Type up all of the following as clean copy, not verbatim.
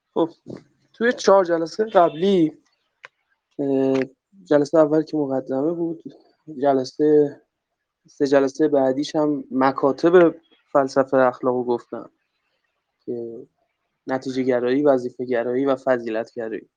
خب توی 4 جلسه قبلی، جلسه اول که مقدمه بود، جلسه 3 جلسه بعدیش هم مکاتب فلسفه اخلاق رو گفتم که نتیجه گرایی، وظیفه گرایی و فضیلت گرایی.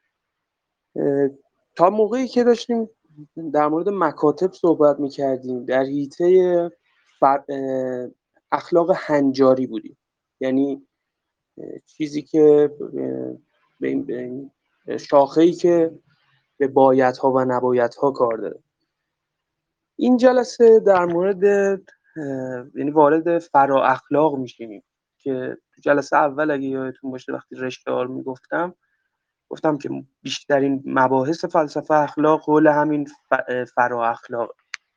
تا موقعی که داشتیم در مورد مکاتب صحبت میکردیم در حیطه اخلاق هنجاری بودیم، یعنی چیزی که به این شاخه‌ای که به بایدها و نبایدها کار داره. این جلسه در مورد یعنی وارد فرا اخلاق میشیم که تو جلسه اول اگه یادتون باشه وقتی رشته میگفتم گفتم که بیشترین مباحث فلسفه اخلاق حول همین فرا اخلاق.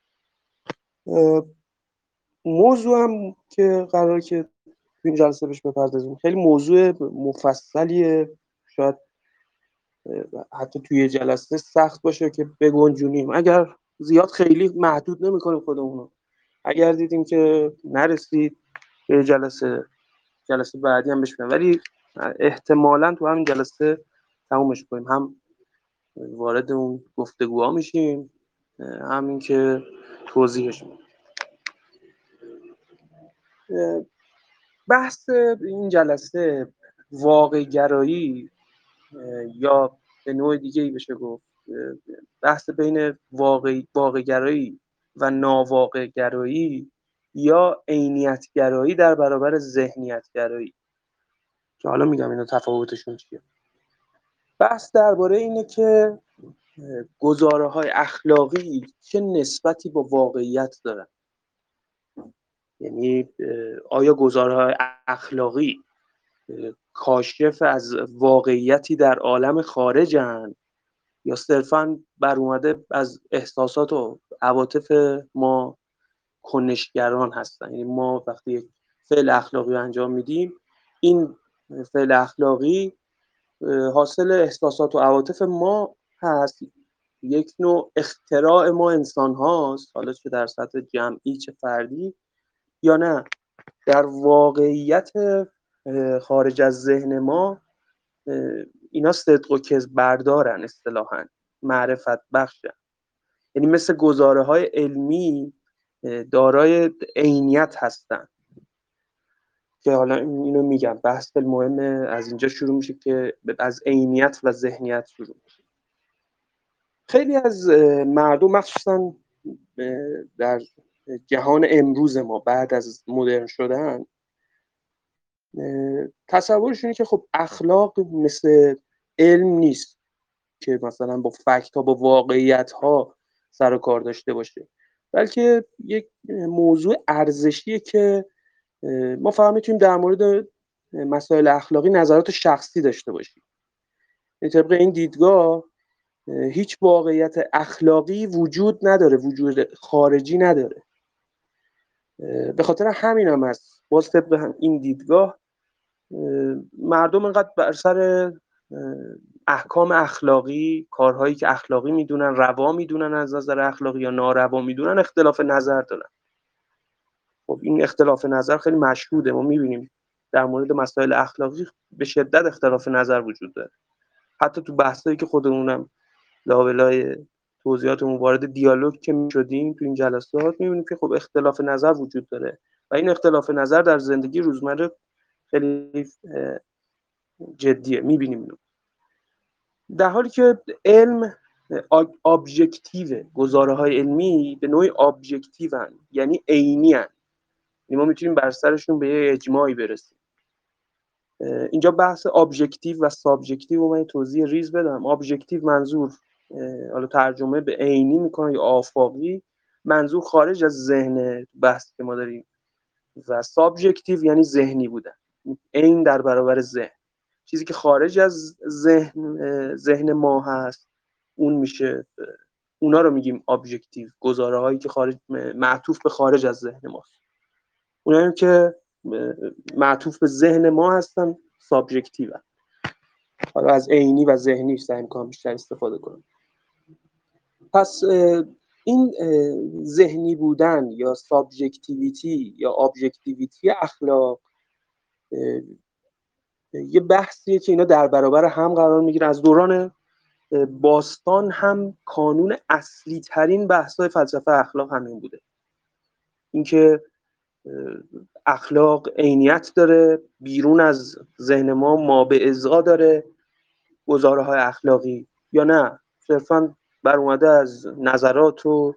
موضوع هم که قراره که تو این جلسه بهش بپردازیم خیلی موضوع مفصلیه، شاید حتی توی جلسه سخت باشه که بگنجونیم. اگر زیاد خیلی محدود نمی‌کنیم خودمون، اگر دیدیم که نرسید به جلسه بعدی هم بشیم، ولی احتمالاً تو همین جلسه تمومش کنیم، هم وارد اون گفتگوها میشیم همین که توضیحش میدیم. بحث این جلسه واقع گرایی یا به نوع دیگه ای بشه گفت بحث بین واقع گرایی و ناواقع گرایی یا عینیت گرایی در برابر ذهنیت گرایی، که حالا میگم اینا تفاوتشون چیه. بحث درباره اینه که گزاره‌های اخلاقی چه نسبتی با واقعیت دارن. یعنی آیا گزاره‌های اخلاقی کاشف از واقعیتی در عالم خارجن یا صرفاً بر اومده از احساسات و عواطف ما کنشگران هستن؟ یعنی ما وقتی یک فعل اخلاقی انجام میدیم، این فعل اخلاقی حاصل احساسات و عواطف ما هست، یک نوع اختراع ما انسان هاست، حالا چه در سطح جمعی چه فردی، یا نه در واقعیت خارج از ذهن ما اینا صدق و کذب بردارن، اصطلاحاً معرفت بخشن. یعنی مثل گزاره های علمی دارای عینیت هستن که حالا اینو میگم بحث مهم از اینجا شروع میشه که از عینیت و ذهنیت شروع میشه. خیلی از مردم مخصوصا در جهان امروز ما بعد از مدرن شدن تصورشونه که خب اخلاق مثل علم نیست که مثلا با فکت ها با واقعیت ها سر و کار داشته باشه، بلکه یک موضوع ارزشیه که ما فقط میتونیم در مورد مسائل اخلاقی نظرات شخصی داشته باشیم. طبق این دیدگاه هیچ واقعیت اخلاقی وجود نداره، وجود خارجی نداره. به خاطر همین هم هست باز طبق این دیدگاه مردم انقدر بر سر احکام اخلاقی، کارهایی که اخلاقی میدونن، روا میدونن از نظر اخلاقی یا ناروا میدونن، اختلاف نظر دارن. خب این اختلاف نظر خیلی مشهوده، ما میبینیم در مورد مسائل اخلاقی به شدت اختلاف نظر وجود داره. حتی تو بحثایی که خودمونم لابلای توضیحاتمون وارد دیالوگ که میشدیم تو این جلسات میبینیم که خب اختلاف نظر وجود داره و این اختلاف نظر در زندگی روزمره خیلی جدیه، میبینیم اینو. در حالی که علم ابجکتیو، گزاره های علمی به نوعی ابجکتیو هن، یعنی عینی هن، یعنی ما میتونیم بر سرشون به یه اجماعی برسیم. اینجا بحث ابجکتیو و سابجکتیو رو من توضیح ریز بدم. ابجکتیو منظور حالا ترجمه به عینی میکنه یا آفاقی، منظور خارج از ذهن بحث که ما داریم، و سابجکتیو یعنی ذهنی بودن، عین در برابر ذهن، چیزی که خارج از ذهن ما هست اون میشه، اونا رو میگیم ابجکتیو، گزاره هایی که خارج معطوف به خارج از ذهن ماست. اونایی که معطوف به ذهن ما هستن سابجکتیو. حالا از عینی و ذهنی سعی می‌کنم بیشتر استفاده کنم. پس این ذهنی بودن یا سابجکتیویتی یا ابجکتیویتی اخلاق یه بحثیه که اینا در برابر هم قرار میگیره. از دوران باستان هم قانون اصلی ترین بحث‌های فلسفه اخلاق همین بوده، اینکه اخلاق عینیت داره، بیرون از ذهن ما به ازا داره گزاره‌های اخلاقی، یا نه صرفا بر اومده از نظرات و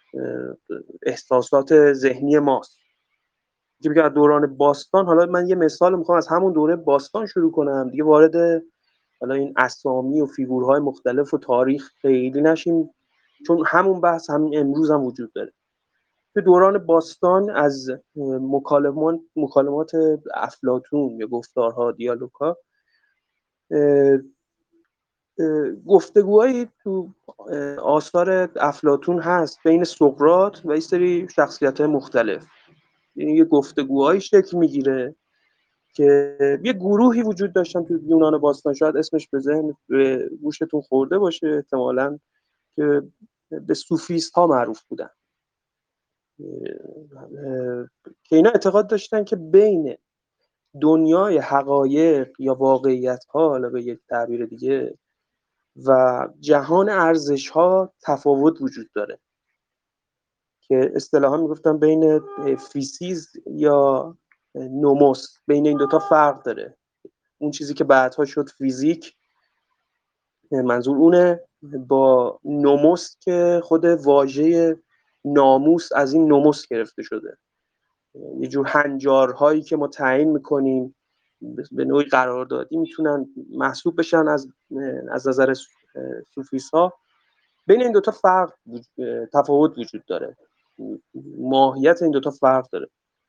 احساسات ذهنی ماست. که از دوران باستان، حالا من یه مثال میخوام از همون دوره باستان شروع کنم دیگه، وارد حالا این اسامی و فیگورهای مختلف و تاریخ خیلی نشیم، چون همون بحث همین امروز هم وجود داره. تو دوران باستان از مکالمات افلاطون یا گفتارها، دیالوگ‌ها، گفتگوهایی تو آثار افلاطون هست بین سقراط و یه سری شخصیت‌های مختلف. یعنی یه گفتگوهایی شکل میگیره که یه گروهی وجود داشتن تو یونان باستان، شاید اسمش به گوشتون خورده باشه احتمالاً، که به سوفیست ها معروف بودن، که اینا اعتقاد داشتن که بین دنیای حقایق یا واقعیت ها، حالا به یک تعبیر دیگه، و جهان ارزش ها تفاوت وجود داره، که اصطلاحا میگفتن بین فیسیز یا نوموس، بین این دوتا فرق داره. اون چیزی که بعدها شد فیزیک، منظور اونه، با نوموس که خود واژه ناموس از این نوموس گرفته شده، یه جور هنجارهایی که ما تعیین میکنیم به نوعی قراردادی میتونن محسوب بشن از نظر سوفیست ها. بین این دوتا تفاوت وجود داره، ماهیت این دوتا فرق داره.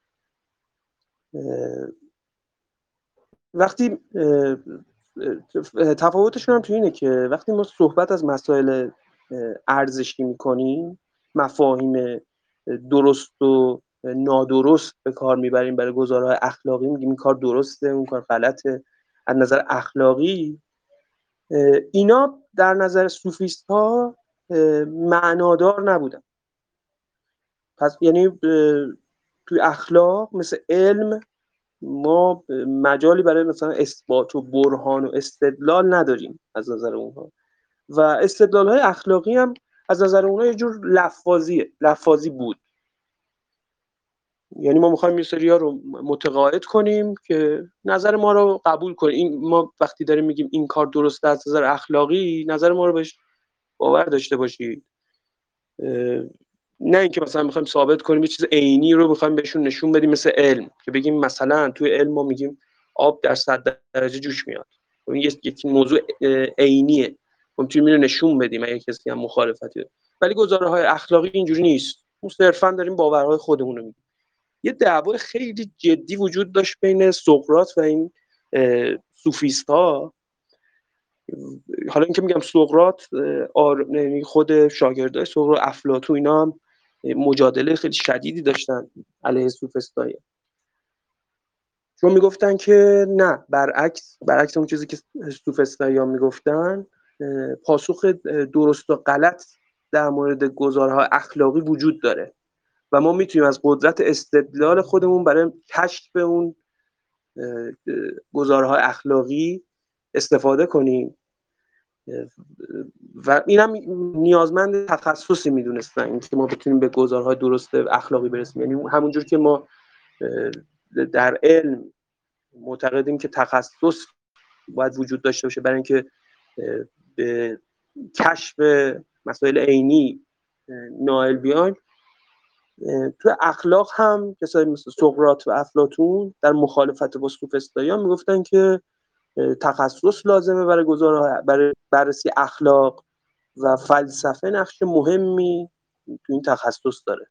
وقتی تفاوتشون هم تو اینه که وقتی ما صحبت از مسائل ارزشی میکنیم، مفاهیم درست و نادرست به کار میبریم برای گزارهای اخلاقی، میگیم این کار درسته، اون کار غلطه از نظر اخلاقی. اینا در نظر سوفیست ها معنادار نبودن. پس یعنی توی اخلاق مثل علم ما مجالی برای مثلا اثبات و برهان و استدلال نداریم از نظر اونها، و استدلال‌های اخلاقی هم از نظر اونها یه جور لفاظی بود. یعنی ما می‌خوایم یه سری‌ها رو متقاعد کنیم که نظر ما رو قبول کنیم. این ما وقتی داریم میگیم این کار درسته از نظر اخلاقی، نظر ما رو بهش باور داشته باشید، نه اینکه مثلا می‌خوایم ثابت کنیم یه چیز عینی رو می‌خوایم بهشون نشون بدیم مثل علم، که بگیم مثلا توی علم ما میگیم آب در 100 درجه جوش میاد، این یک موضوع عینیه، میتونیم اینو نشون بدیم اگه کسی هم مخالفتی داره. ولی گزاره‌های اخلاقی اینجوری نیست، ما صرفا داریم باورهای خودمون رو میگیم. یه دعوا خیلی جدی وجود داشت بین سقراط و این سوفیست‌ها. حالا اینکه میگم سقراط، خود شاگردای سقراط، افلاطون، اینا هم مجادله خیلی شدیدی داشتن علیه سوفسطایی، چون میگفتن که نه، برعکس اون چیزی که سوفسطایی ها میگفتن، پاسخ درست و غلط در مورد گزارهای اخلاقی وجود داره و ما میتونیم از قدرت استدلال خودمون برای کشف اون گزارهای اخلاقی استفاده کنیم. و اینم نیازمند تخصصی میدونستن که ما بتونیم به گزارهای درست اخلاقی برسیم. یعنی همونجور که ما در علم معتقدیم که تخصص باید وجود داشته باشه برای اینکه به کشف مسائل عینی نائل بیایم، تو اخلاق هم کسایی مثل سقراط و افلاطون در مخالفت با سوفسطایی‌ها میگفتن که تخصص لازمه برای بررسی اخلاق و فلسفه نقش مهمی تو این تخصص داره.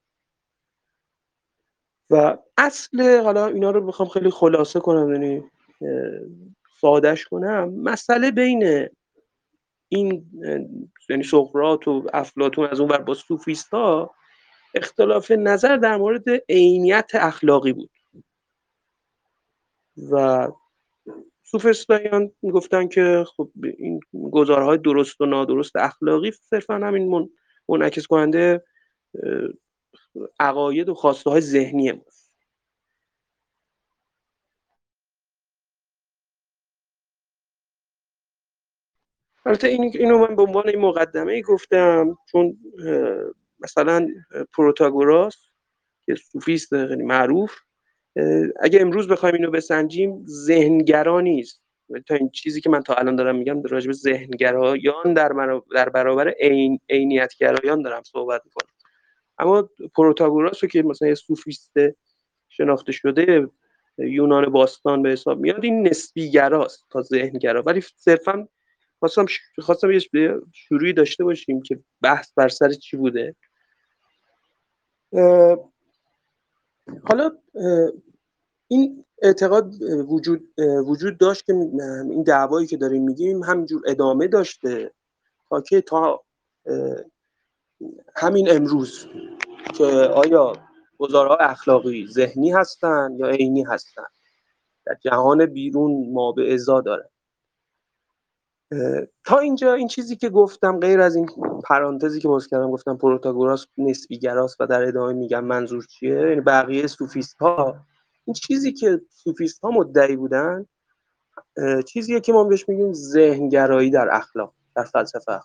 و اصل، حالا اینا رو میخوام خیلی خلاصه کنم، یعنی سادهش کنم، مسئله بین این یعنی سقراط و افلاطون از اون ور با سوفیستا اختلاف نظر در مورد عینیت اخلاقی بود و سوفسطاییان میگفتن که خب این گزارهای درست و نادرست اخلاقی صرفا همین منعکس کننده عقاید و خواسته های ذهنی البته اینو من به عنوان این مقدمه گفتم، چون مثلا پروتاگوراس که سوفیست خیلی معروف، اگه امروز بخوایم اینو بسنجیم ذهنگرا نیست. تا این چیزی که من تا الان دارم میگم راجع به ذهنگرایان در برابر عینیتگرایان دارم صحبت میکنم. اما پروتاگوراس رو که مثلا یه سوفیست شناخته شده یونان باستان به حساب میاد، این نسبیگراست تا ذهنگرا. ولی صرفا خواستم یه شروعی داشته باشیم که بحث بر سر چی بوده. حالا این اعتقاد وجود داشت که این دعوایی که داریم میگیم همینجور ادامه داشته تا همین امروز، که آیا گزارهای اخلاقی ذهنی هستن یا عینی هستن، در جهان بیرون ما به ازا داره. تا اینجا این چیزی که گفتم، غیر از این پرانتزی که باز کردم گفتم پروتاگوراس نسبیگراست و در ادامه میگم منظور چیه، یعنی بقیه سوفیست ها، این چیزی که سوفیست ها مدعی بودن چیزیه که ما بهش میگیم ذهنگرایی در اخلاق، در فلسفه.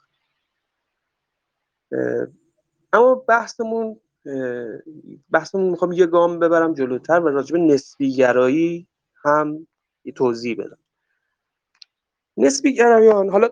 اما بحثمون میخوام یه گام ببرم جلوتر و راجع به نسبیگرایی هم یه توضیح بدم. نسبیگرایان، حالا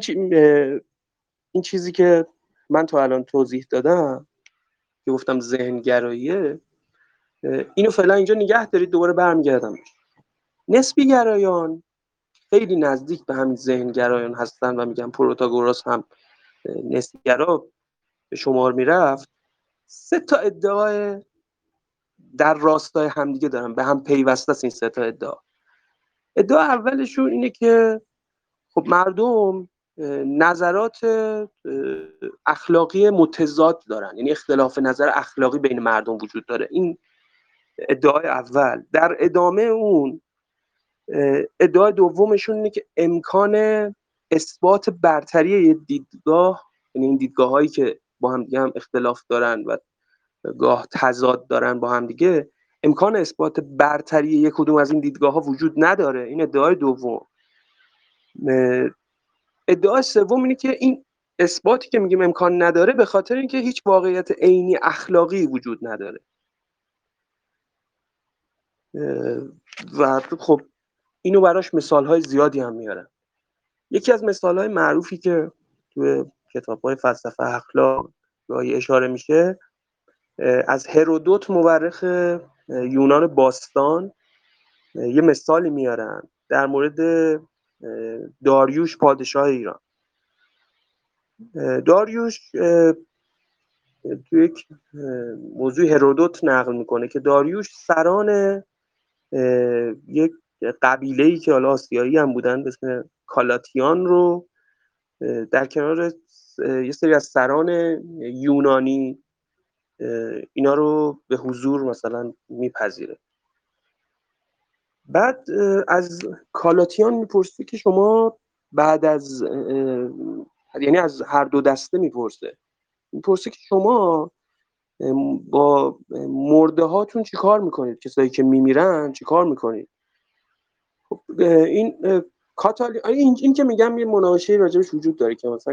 این چیزی که من تا الان توضیح دادم که گفتم ذهنگراییه، اینو فعلا اینجا نگه دارید، دوباره برمیگردم. نسبیگرایان خیلی نزدیک به همین ذهنگرایان هستن و میگم پروتاگوراس هم نسبیگرا به شمار میرفت. 3 تا ادعای در راستای همدیگه دارن، به هم پیوسته است این 3 تا ادعا. ادعا اولشون اینه که خب مردم نظرات اخلاقی متضاد دارن، یعنی اختلاف نظر اخلاقی بین مردم وجود داره. این ادعای اول. در ادامه اون ادعای دومشون اینه که امکان اثبات برتری یه دیدگاه، یعنی این دیدگاه هایی که با هم دیگه هم اختلاف دارن و گاه تضاد دارن با هم دیگه، امکان اثبات برتری یک کدوم از این دیدگاه ها وجود نداره. این ادعای دوم. ادعای سوم اینه که این اثباتی که میگیم امکان نداره به خاطر اینکه هیچ واقعیت عینی اخلاقی وجود نداره. و خب اینو براش مثال‌های زیادی هم میارن. یکی از مثال‌های معروفی که توی کتاب‌های فلسفه اخلاق گاهی اشاره میشه، از هرودوت مورخ یونان باستان یه مثالی میارن در مورد داریوش پادشاه ایران. داریوش توی یک موضوع هرودوت نقل میکنه که داریوش سران یک قبیله‌ای که حالا آسیایی هم بودن به اسم کالاتیان رو در کنار یه سری از سران یونانی اینا رو به حضور مثلا میپذیره. بعد از کالاتیان میپرسه که شما بعد از یعنی از هر دو دسته میپرسه که شما با مرده هاتون چی کار میکنید؟ کسایی که میمیرن چی کار میکنید؟ خب این این که میگم یه مناقشه راجبش وجود داره که مثلا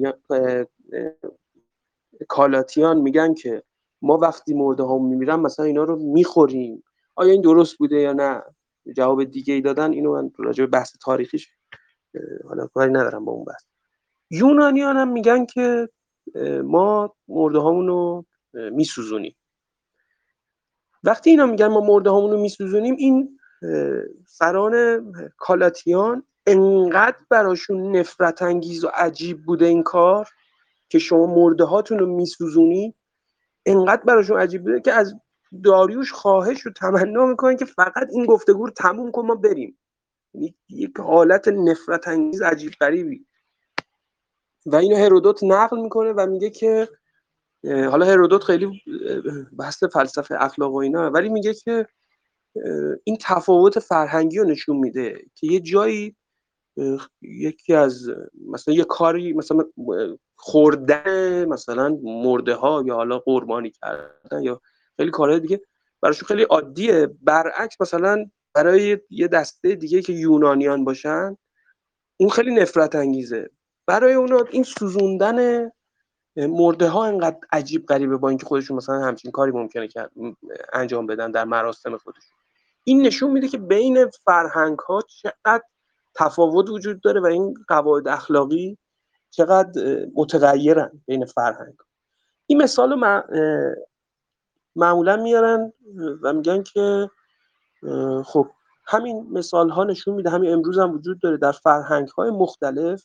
کالاتیان میگن که ما وقتی مرده ها میمیرن مثلا اینا رو میخوریم. آیا این درست بوده یا نه؟ جواب دیگه ای دادن. اینو من راجع به بحث تاریخیش حالا کاری ندارم با اون بحث. یونانیان هم میگن که ما مرده هامون رو میسوزونیم. وقتی اینا میگن ما مرده هامون رو میسوزونیم، این سران کالاتیان انقدر براشون نفرت انگیز و عجیب بوده این کار که شما مرده هاتون رو میسوزونی، انقدر براشون عجیب بوده که از داریوش خواهش و تمنا میکنن که فقط این گفتگو رو تموم کن ما بریم. یک حالت نفرت انگیز عجیب غریبی. و اینو هرودوت نقل میکنه و میگه که حالا هرودوت خیلی بحث فلسفه اخلاق و اینا، ولی میگه که این تفاوت فرهنگی رو نشون میده که یه جایی یکی از مثلا یه کاری مثلا خوردن مثلا مرده ها یا حالا قربانی کردن یا خیلی کارهای دیگه براشون خیلی عادیه. برعکس مثلا برای یه دسته دیگه که یونانیان باشن این خیلی نفرت انگیزه. برای اونا این سوزوندن مرده ها اینقدر عجیب غریبه، با اینکه خودشون مثلا همچین کاری ممکنه که انجام بدن در مراسم خودشون. این نشون میده که بین فرهنگ ها چقدر تفاوت وجود داره و این قواعد اخلاقی چقدر متغیرن بین فرهنگ. این مثال معمولا میارن و میگن که خب همین مثال ها نشون میده، همین امروز هم وجود داره در فرهنگ های مختلف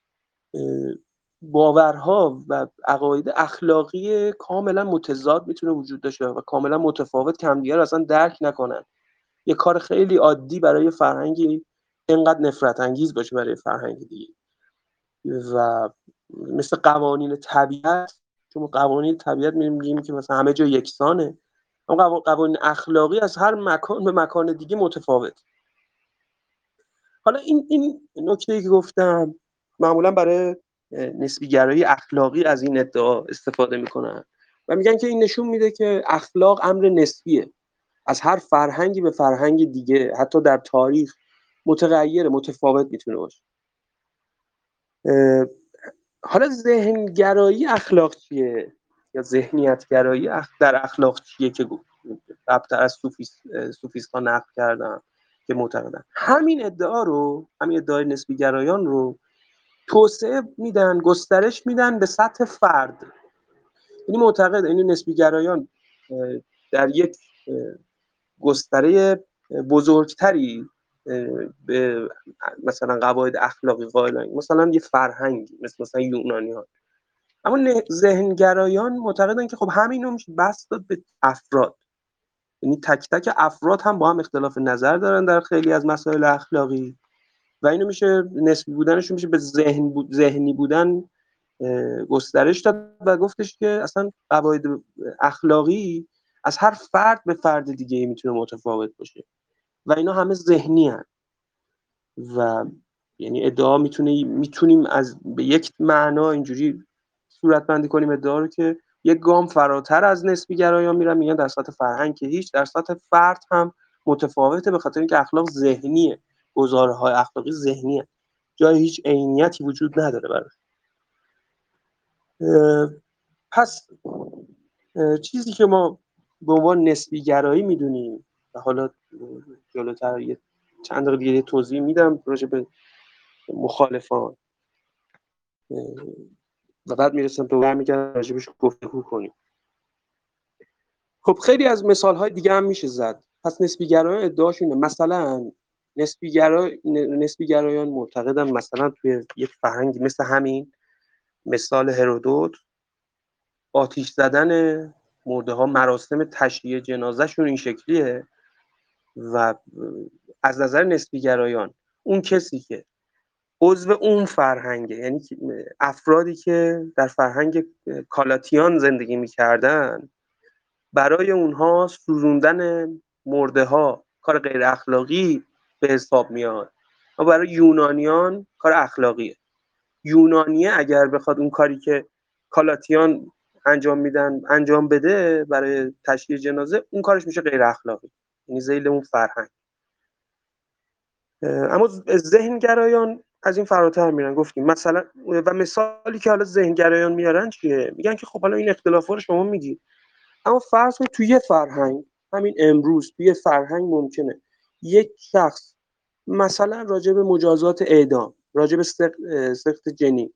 باورها و عقاید اخلاقی کاملا متضاد میتونه وجود داشته و کاملا متفاوت که همدیگه رو اصلا درک نکنن. یه کار خیلی عادی برای فرهنگی اینقدر نفرت انگیز باشه برای فرهنگ دیگه. و مثل قوانین طبیعت، چون قوانین طبیعت میگیم که مثلا همه جا یکسانه، اما قوانین اخلاقی از هر مکان به مکان دیگه متفاوت. حالا این نکته‌ای که گفتم معمولا برای نسبی‌گرایی اخلاقی از این ادعا استفاده میکنن و میگن که این نشون میده که اخلاق امر نسبیه، از هر فرهنگی به فرهنگ دیگه حتی در تاریخ متغیر متفاوت میتونه باشه. حالا ذهنگرایی اخلاق چیه یا ذهنیت گرایی در اخلاق چیه که قبل‌تر از صوفیست‌ها نقد کردن که معتقدن همین ادعای نسبی گرایان رو توسعه میدن، گسترش میدن به سطح فرد. یعنی معتقد این نسبی گرایان در یک گستره بزرگتری به مثلا قواعد اخلاقی قائلن، مثلا یه فرهنگ مثلا یونانیان. اما ذهنگرایان معتقدن که خب همین رو میشه بس داد به افراد، یعنی تک تک افراد هم با هم اختلاف نظر دارن در خیلی از مسائل اخلاقی و اینو میشه نسبی بودنش میشه به ذهنی بودن گسترش داد و گفتش که اصلا قواعد اخلاقی از هر فرد به فرد دیگه میتونه متفاوت باشه و اینا همه ذهنی هست و یعنی ادعا میتونیم از به یک معنا اینجوری صورتبندی کنیم ادعا رو که یک گام فراتر از نسبی گرایان میرن، میگن در سطح فرهنگ که هیچ، در سطح فرد هم متفاوته، به خاطر اینکه اخلاق ذهنیه، گزاره‌های اخلاقی ذهنیه، جای هیچ عینیتی وجود نداره براش. پس چیزی که ما به عنوان نسبی گرایی میدونیم و حالا جلوتر چند دقیقه دیگه توضیح میدم راجع به مخالفان و بعد میرسم تو برمیگردم راجبش گفتگو کنیم. خب خیلی از مثال‌های دیگه هم میشه زد. پس نسبی‌گرایان ادعاشونه، مثلا نسبی‌گرایان معتقدن مثلا توی یک فرهنگی مثل همین مثال هرودوت، آتیش زدن مرده‌ها، مراسم تشییع جنازه‌شون این شکلیه و از نظر نسبی‌گرایان اون کسی که عضو اون فرهنگه، یعنی افرادی که در فرهنگ کالاتیان زندگی میکردن، برای اونها سوزوندن مرده‌ها کار غیر اخلاقی به حساب میاد و برای یونانیان کار اخلاقیه. یونانیه اگر بخواد اون کاری که کالاتیان انجام بده برای تشییع جنازه، اون کارش میشه غیر اخلاقی، یعنی ذیل اون فرهنگ. اما ذهنگرایان از این فراتر میرن، گفتیم مثلا و مثالی که حالا ذهنگرایان میارن چیه؟ میگن که خب حالا این اختلافات رو شما میگید، اما فرض کنید توی فرهنگ همین امروز توی فرهنگ ممکنه یک شخص مثلا راجع به مجازات اعدام، راجع به سقط جنین،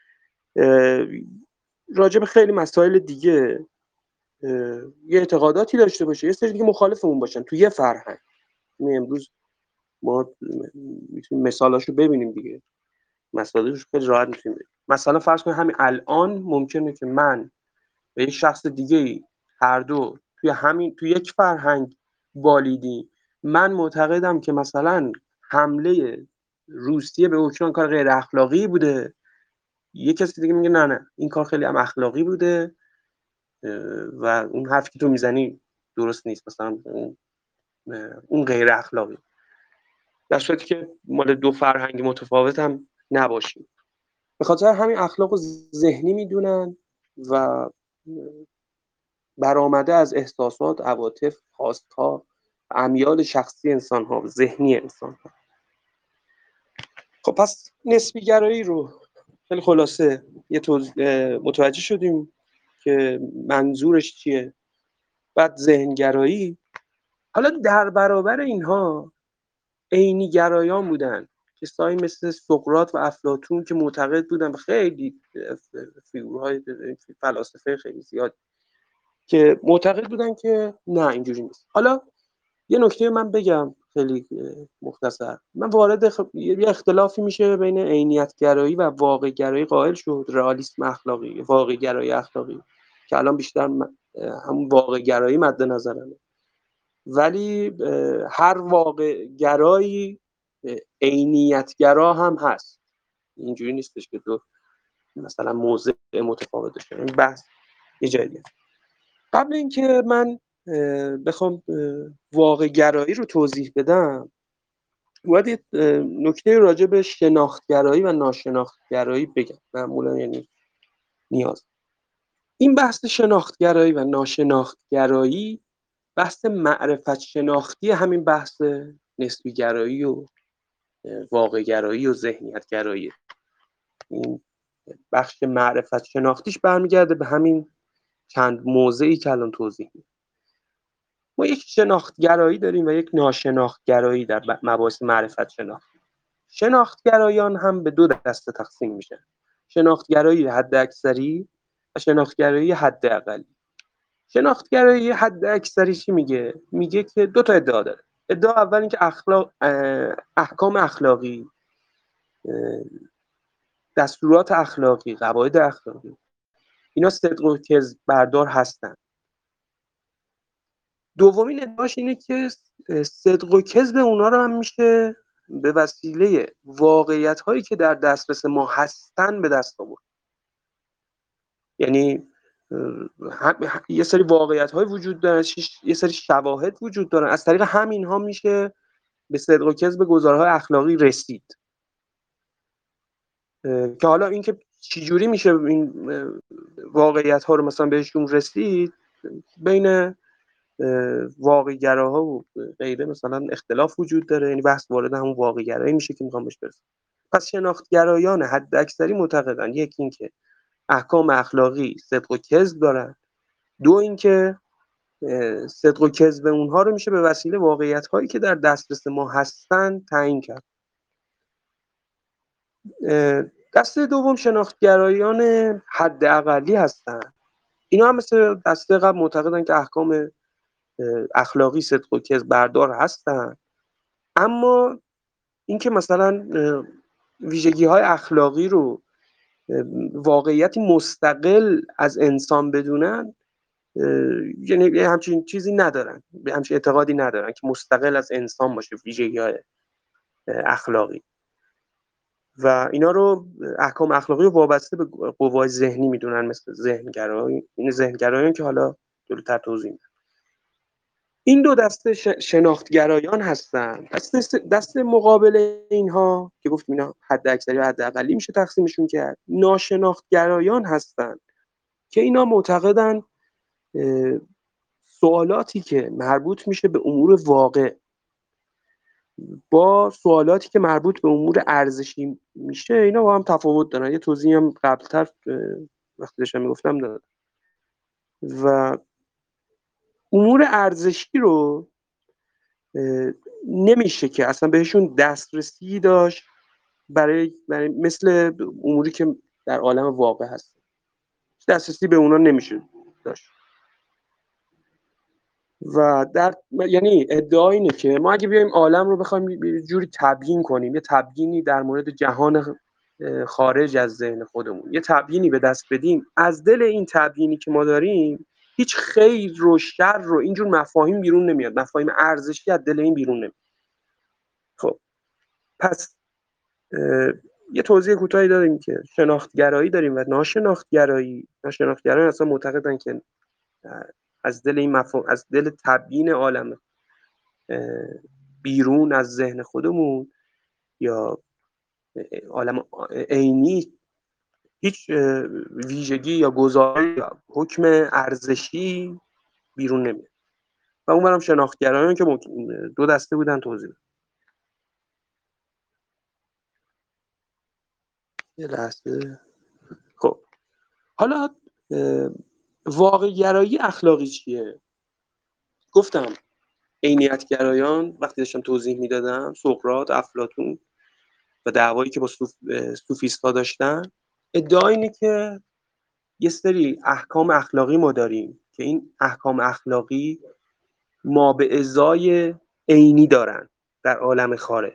راجع به خیلی مسائل دیگه یه اعتقاداتی داشته باشه، یه سری دیگه مخالف اون باشن توی فرهنگ. امروز ما میتونیم مثالاشو ببینیم دیگه، مسائلش خیلی راحت میتونیم ببینیم. مثلا فرض کنید همین الان ممکنه که من و یک شخص دیگه‌ای هر دو توی یک فرهنگ بالیدیم، من معتقدم که مثلا حمله روسیه به اوکراین کار غیر اخلاقی بوده، یک کسی دیگه میگه نه این کار خیلی هم اخلاقی بوده و اون حرفی که تو میزنی درست نیست، مثلا اون غیر اخلاقی، در صورتی که مال دو فرهنگ متفاوت هم نباشیم. به خاطر همین اخلاق ذهنی میدونن و برآمده از احساسات، عواطف، خواست‌ها، امیال شخصی انسان‌ها، ذهنی انسان‌ها. خب پس نسبی‌گرایی رو خیلی خلاصه متوجه شدیم که منظورش چیه. بعد ذهنگرایی، حالا در برابر اینها عینی گرایان بودن، کسایی مثل سقراط و افلاطون که معتقد بودن، خیلی فیگورهای فلاسفه خیلی زیاد که معتقد بودن که نه اینجوری نیست. حالا یه نکته من بگم خیلی مختصر. من وارد یه اختلافی میشه بین عینیت گرایی و واقع گرایی قائل شد، رئالیسم اخلاقی، واقع گرایی اخلاقی، که الان بیشتر همون واقع گرایی مد نظرمه. ولی هر واقع گرایی عینیت گرا هم هست، اینجوری نیستش که دو مثلا موضع متفاوت داشته. این بحث یه جایی. قبل اینکه من بخوام واقع گرایی رو توضیح بدم، باید یه نکته راجع به شناختگرایی و ناشناختگرایی بگم. معمولا یعنی نیاز این بحث شناختگرایی و ناشناختگرایی بحث معرفت شناختی همین بحث نسبی گرایی و واقع گرایی و ذهنیت گرایی. این بخش معرفت شناختیش برمیگرده به همین چند موضعی که الان توضیح میدم. ما یک شناختگرایی داریم و یک ناشناختگرایی در مباحث معرفت شناخت. شناختگرایان هم به دو دسته تقسیم میشن: شناختگرایی حد اکثری و شناختگرایی حد اقلی. شناختگرایی حد اکثری چی میگه؟ میگه که دو تا ادعا داره. ادعا اول این که احکام اخلاقی، دستورات اخلاقی، قواعد اخلاقی، اینا صدق و کذب بردار هستن. دومین ادعاش اینه که صدق و کذب اونا رو هم میشه به وسیله واقعیت هایی که در دسترس ما هستن به دست آورد. یعنی یه سری واقعیت های وجود دارن، یه سری شواهد وجود دارن، از طریق همین ها میشه به صدق و کذب گزارهای اخلاقی رسید. که حالا اینکه چجوری میشه این واقعیت ها رو مثلا بهشون رسید، بین واقع گراها و غیره مثلا اختلاف وجود داره. یعنی بحث وارد همون واقع گرایی میشه که میخوام بهش برسم. پس شناختگرایان حد اکثری معتقدن یکی این که احکام اخلاقی صدق و کذب دارن، دو اینکه صدق و کذب اونها رو میشه به وسیله واقعیت هایی که در دسترس ما هستن تعیین کرد. دسته دوم شناختگرایان حد اقلی هستن. اینا هم مثل دسته قبل معتقدن که احکام اخلاقی صدق و کذب بردار هستن، اما اینکه مثلا ویژگی های اخلاقی رو واقعیتی مستقل از انسان بدونن، یعنی همچین چیزی ندارن، همچین اعتقادی ندارن که مستقل از انسان باشه ویژگی های اخلاقی. و اینا رو احکام اخلاقی رو وابسته به قوای ذهنی میدونن، مثل ذهنگرایی. این ذهنگرایان که حالا جلوتر توضیح میدم. این دو دسته شناختگرایان هستن. دست مقابل اینها که گفتیم اینا حد اکثری و حد اقلی میشه تقسیمشون کرد، ناشناختگرایان هستن که اینا معتقدن سوالاتی که مربوط میشه به امور واقع با سوالاتی که مربوط به امور ارزشی میشه اینا با هم تفاوت دارن. یه توضیحی هم قبلتر وقتی داشتم میگفتم دادم. و امور ارزشی رو نمیشه که اصلا بهشون دسترسی داشت برای مثل اموری که در عالم واقع هست. دسترسی به اونا نمیشه داشت. و یعنی ادعا اینه که ما اگه بیایم عالم رو بخوایم یه جوری تبیین کنیم، یه تبیینی در مورد جهان خارج از ذهن خودمون، یه تبیینی به دست بدیم، از دل این تبیینی که ما داریم هیچ خیر و شر رو اینجور مفاهیم بیرون نمیاد، مفاهیم ارزشی از دل این بیرون نمیاد. خب پس یه توضیح کوتاهی داریم که شناختگرایی داریم و ناشناختگرایی. ناشناختگرایان اصلا معتقدن که از دل این مفاهیم، از دل تبیین عالم بیرون از ذهن خودمون یا عالم عینی هیچ ویژگی یا گزاره یا حکم ارزشی بیرون نمیاد. و اون برام شناختگرایان که دو دسته بودن توضیح. یه لحظه. خب حالا واقع گرایی اخلاقی چیه؟ گفتم عینیت گرایان وقتی داشتم توضیح میدادم، سقراط، افلاطون و دعوایی که با سوفیستا داشتن، ادعا اینه که یه سری احکام اخلاقی ما داریم که این احکام اخلاقی ما به ازای عینی دارن در عالم خارج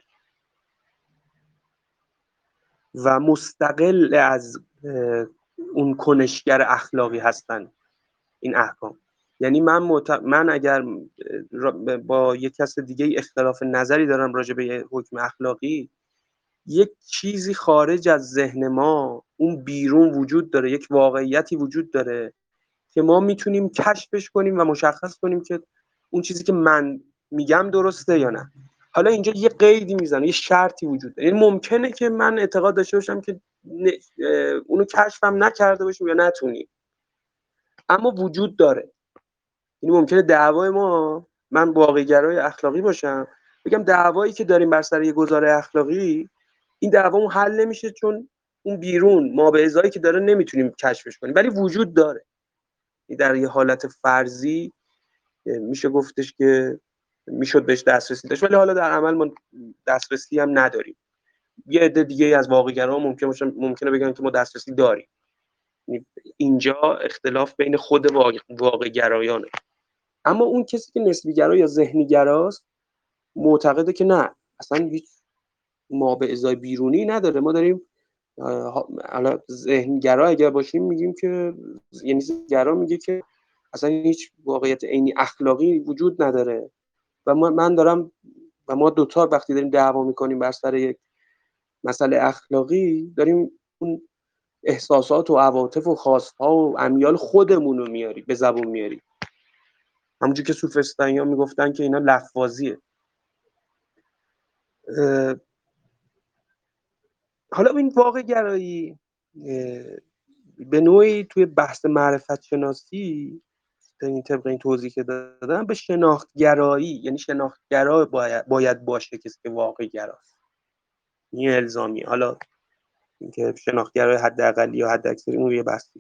و مستقل از اون کنشگر اخلاقی هستن این احکام. یعنی من اگر با یک کس دیگه اختلاف نظری دارم راجع به حکم اخلاقی، یک چیزی خارج از ذهن ما اون بیرون وجود داره، یک واقعیتی وجود داره که ما میتونیم کشفش کنیم و مشخص کنیم که اون چیزی که من میگم درسته یا نه. حالا اینجا یه قیدی میزنه، یه شرطی وجود داره. یعنی ممکنه که من اعتقاد داشته باشم که اونو کشفم نکرده باشیم یا نتونیم، اما وجود داره. یعنی ممکنه دعوای ما، من واقع‌گرای اخلاقی باشم، بگم دعوایی که داریم بر سر یه گزاره اخلاقی، این دعوامون حل نمیشه چون اون بیرون ما به ازایی که داره نمیتونیم کشفش کنیم، ولی وجود داره. در یه حالت فرضی میشه گفتش که میشد بهش دسترسی داشت، ولی حالا در عمل ما دسترسی هم نداریم. یه عده دیگه از واقع‌گرا ممکنه بگن که ما دسترسی داریم. اینجا اختلاف بین خود واقع‌گرایانه. اما اون کسی که نسبی گرا یا ذهنی گراست معتقده که نه، اصلا هیچ ما به ازای بیرونی نداره. ما داریم حالا ذهنی گرا اگر باشیم میگیم که، یعنی گرا میگه که اصلا هیچ واقعیت عینی اخلاقی وجود نداره و ما دوتا وقتی داریم دعوا میکنیم بر سر یک مسئله اخلاقی، داریم اون احساسات و عواطف و خواستها و امیال خودمون رو میاری به زبون میاری، همونجور که سوفسطائی‌ها میگفتن که اینا لفاظیه. حالا این واقع گرایی به نوعی توی بحث معرفت شناسی، این طبق این توضیح که دادم، به شناختگرایی، یعنی شناختگرا باید باشه کسی که واقع گراست، این الزامی. حالا اینکه شناختگرای حداقلی یا حد اکثری اون یه بحثی.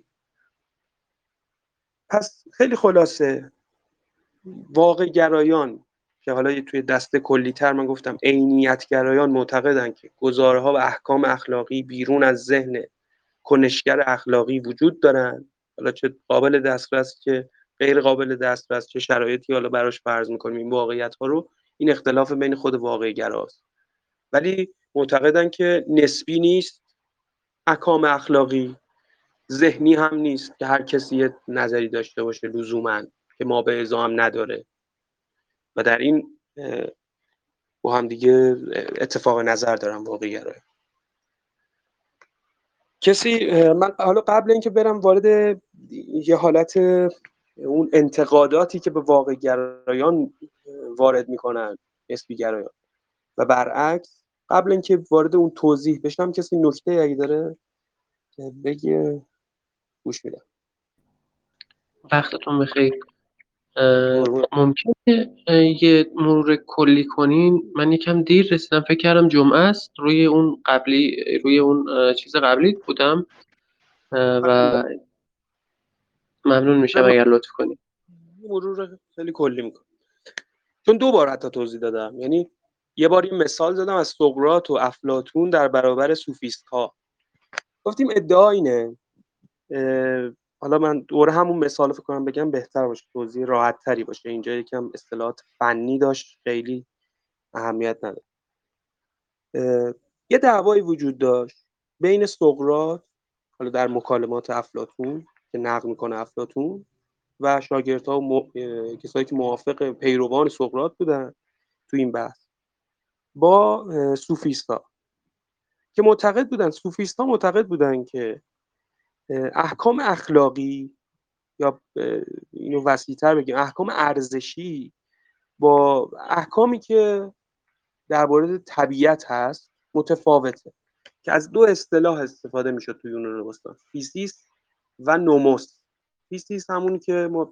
پس خیلی خلاصه واقع گرایان که حالا توی دسته کلی‌تر من گفتم عینیت گرایان معتقدن که گزاره‌ها و احکام اخلاقی بیرون از ذهن کنشگر اخلاقی وجود دارن، حالا چه قابل دسترس چه غیر قابل دسترس، چه شرایطی حالا براش فرض می‌کنیم این واقعیت‌ها رو. این اختلاف بین خود واقع گراست، ولی معتقدن که نسبی نیست احکام اخلاقی، ذهنی هم نیست که هر کسی یه نظری داشته باشه لزوماً که ما به ازا هم نداره و در این با هم دیگه اتفاق نظر دارم واقع گرای. کسی من حالا قبل اینکه برم وارد یه حالت اون انتقاداتی که به واقع گرایان وارد میکنن نسبی گرایان و برعکس، قبل اینکه وارد اون توضیح بشم، کسی نکته اگه داره بگه، گوش میدم. وقتتون بخیر. ممکنه یه مرور کلی کنین؟ من یکم دیر رسیدم، فکر کردم جمعه است. روی اون چیز قبلی بودم و ممنون میشم اگر لطف کنید. مرور خیلی کلی میکنم چون 2 بار حتی توضیح دادم. یعنی یه بار این مثال زدم از سقراط و افلاطون در برابر سوفیست ها. گفتیم ادعا اینه، حالا من دوره همون مثال فکر کنم بگم بهتر باشه، توضیح راحت تری باشه. اینجا یکم اصطلاحات فنی داشت، خیلی اهمیت نداره. یه دعوایی وجود داشت بین سقراط، حالا در مکالمات افلاطون که نقل میکنه افلاطون، و شاگردها و کسایی که موافق پیروان سقراط بودن تو این بحث، با سوفیستا که سوفیستا معتقد بودن که احکام اخلاقی، یا اینو وسیع‌تر بگیم احکام ارزشی، با احکامی که در مورد طبیعت هست متفاوته، که از 2 اصطلاح استفاده میشد توی یونان باستان: فیزیس و نوموس. فیزیس همون که ما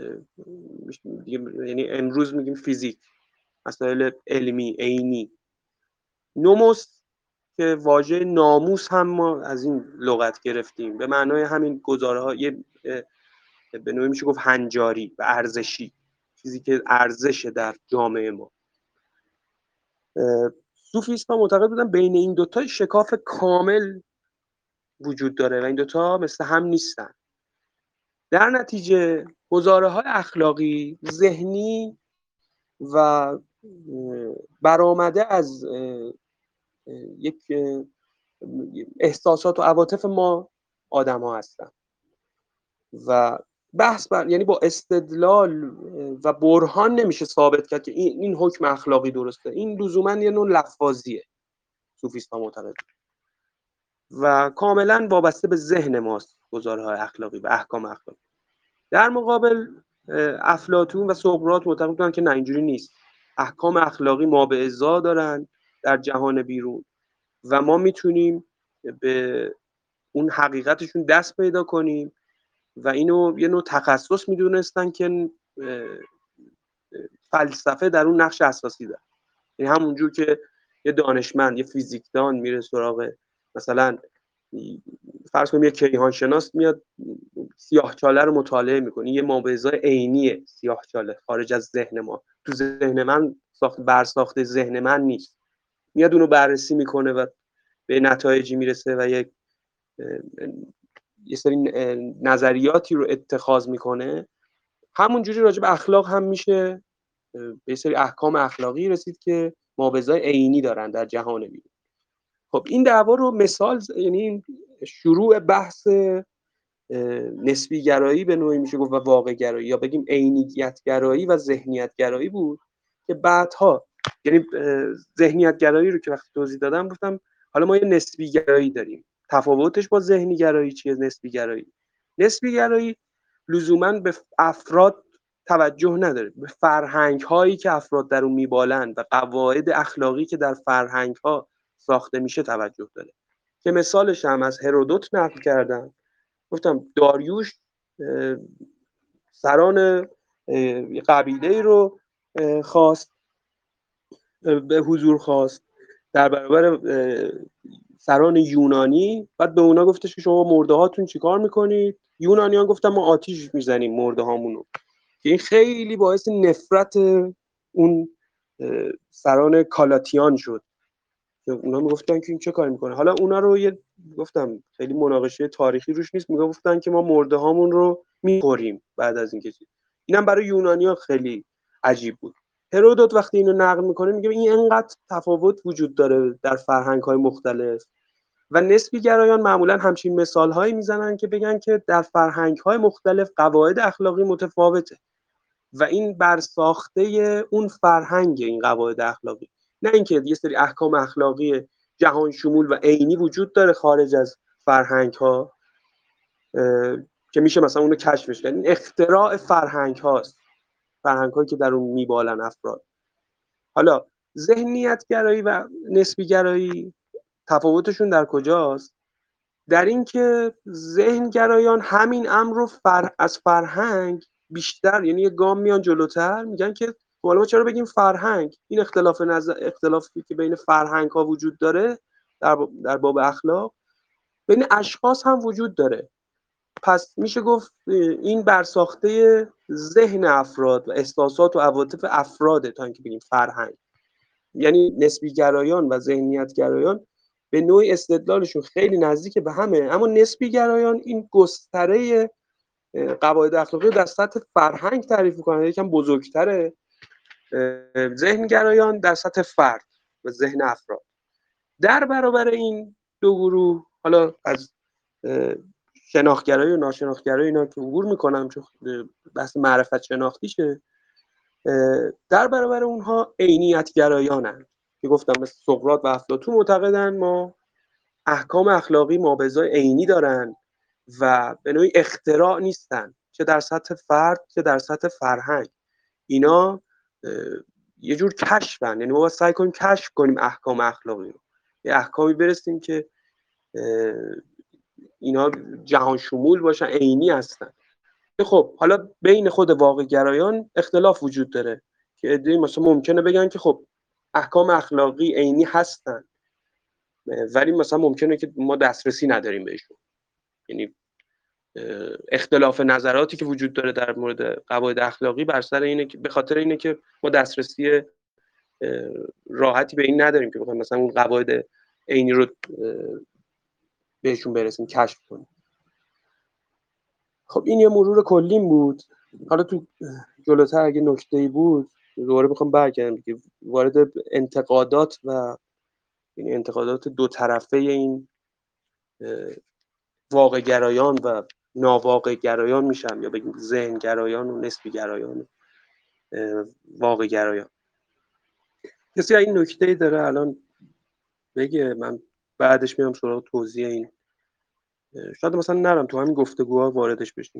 یعنی امروز میگیم فیزیک، مسائل علمی عینی. نوموس که واژه ناموس هم ما از این لغت گرفتیم، به معنای همین گزاره‌های به نوعی میشه گفت هنجاری و ارزشی، چیزی که ارزشه در جامعه ما. صوفیست‌ها معتقد بودن بین این دوتا شکاف کامل وجود داره و این دوتا مثل هم نیستن. در نتیجه گزاره‌های اخلاقی ذهنی و برآمده از یک احساسات و عواطف ما آدم‌ها هستن و بحث یعنی با استدلال و برهان نمیشه ثابت کرد که این حکم اخلاقی درسته. این لزوما یه نوع لفاظیه صوفیست‌ها معتقد و کاملا وابسته به ذهن ماست گزارهای اخلاقی و احکام اخلاقی. در مقابل افلاطون و سقراط معتقد بودن که نه، اینجوری نیست. احکام اخلاقی مابعضا دارن در جهان بیرون و ما میتونیم به اون حقیقتشون دست پیدا کنیم و اینو یه نوع تخصص میدونستن که فلسفه در اون نقش اساسی داره. یعنی همونجور که یه دانشمند، یه فیزیکدان میره سراغ مثلا فرض کنیم یه کیهانشناس میاد سیاهچاله رو مطالعه میکنه، یه مابعضای عینیه سیاهچاله خارج از ذهن ما، تو ذهن من برساخته ذهن من نیست، میاد اونو بررسی میکنه و به نتایجی میرسه و یه سری نظریاتی رو اتخاذ میکنه. همونجوری راجع به اخلاق هم میشه به یه سری احکام اخلاقی رسید که مابعضای عینی دارن در جهان بیرون. خب این دعوا رو مثال، یعنی شروع بحث نسبی گرایی به نوعی میشه گفت و واقع گرایی یا بگیم عینیت گرایی و ذهنیت گرایی بود که بعدها، یعنی ذهنیت گرایی رو که وقتی توضیح دادم گفتم حالا ما یه نسبی گرایی داریم. تفاوتش با ذهنی گرایی چیه؟ نسبی گرایی لزوما به افراد توجه نداره، به فرهنگ هایی که افراد در اون میبالند و قواعد اخلاقی که در فرهنگ ها ساخته میشه توجه داره، که مثالش هم از هرودوت نقل کردم. گفتم داریوش سران قبیله رو خواست، به حضور خواست در برابر سران یونانی. بعد به اونا گفتش که شما مرده هاتون چیکار میکنید؟ یونانیان گفتن ما آتیش میزنیم مرده هامونو، که این خیلی باعث نفرت اون سران کالاتیان شد که اونا میگفتن که این چه کاری میکنه. حالا اونا رو گفتم خیلی مناقشه تاریخی روش نیست، میگفتن که ما مرده هامون رو میخوریم بعد از اینکه اینم برای یونانیان خیلی عجیب بود. هرودوت وقتی اینو نقل میکنه میگه این انقدر تفاوت وجود داره در فرهنگ‌های مختلف و نسبی گرایان معمولا همچین مثال‌هایی میزنن که بگن که در فرهنگ‌های مختلف قواعد اخلاقی متفاوته و این برساخته اون فرهنگ این قواعد اخلاقی، نه اینکه یه سری احکام اخلاقی جهان شمول و عینی وجود داره خارج از فرهنگ ها که میشه مثلا اونو کشفش کرد. این اختراع فرهنگ هاست، فرهنگ هایی که در اون میبالن افراد. حالا ذهنیت گرایی و نسبی گرایی تفاوتشون در کجاست؟ در اینکه ذهن گرایان همین امر رو از فرهنگ بیشتر، یعنی یه گام میان جلوتر، میگن که حالا ما چرا بگیم فرهنگ؟ این اختلافی که بین فرهنگ ها وجود داره در باب اخلاق بین اشخاص هم وجود داره. پس میشه گفت این برساخته ذهن افراد و احساسات و عواطف افراده تا اینکه بگیم فرهنگ. یعنی نسبی گرایان و ذهنیت گرایان به نوعی استدلالشون خیلی نزدیک به همه، اما نسبی گرایان این گستره قواعد اخلاقی در سطح فرهنگ تعریف میکنن، یکم بزرگتره. ذهن گرایان در سطح فرد و ذهن افراد. در برابر این دو گروه، حالا از شناختگرایی و ناشناختگرایی اینا که عبور میکنم چون بحث معرفت شناختیشه، در برابر اونها عینیت گرایانن که گفتم مثل سقراط و افلاطون معتقدن ما احکام اخلاقی مابعضای عینی دارن و به نوعی اختراع نیستن، چه در سطح فرد چه در سطح فرهنگ. اینا یه جور کشفن، یعنی ما باید سعی کنیم کشف کنیم احکام اخلاقی رو، یه احکامی برسیم که اینا جهان شمول باشن، عینی هستن. خب حالا بین خود واقع گرایان اختلاف وجود داره که عده‌ای مثلا ممکنه بگن که خب احکام اخلاقی عینی هستن ولی مثلا ممکنه که ما دسترسی نداریم بهشون. یعنی اختلاف نظراتی که وجود داره در مورد قواعد اخلاقی بر سر اینه که به خاطر اینه که ما دسترسی راحتی به این نداریم که بخوایم مثلا اون قواعد عینی رو بهشون برسیم، کشف کنیم. خب این یه مرور کلیم بود. حالا تو جلوتر اگه نکته‌ای بود دوباره بخوام برگردم که وارد انتقادات و یعنی انتقادات دو طرفه این واقع گرایان و ناواقع گرایان میشم، یا بگیم ذهن گرایان و نسبی گرایان واقع گرایان. کسی این نکته‌ای داره الان بگه؟ من بعدش میام سراغ توضیح این. شاید مثلا نرم تو همین گفتگوها واردش بشیم.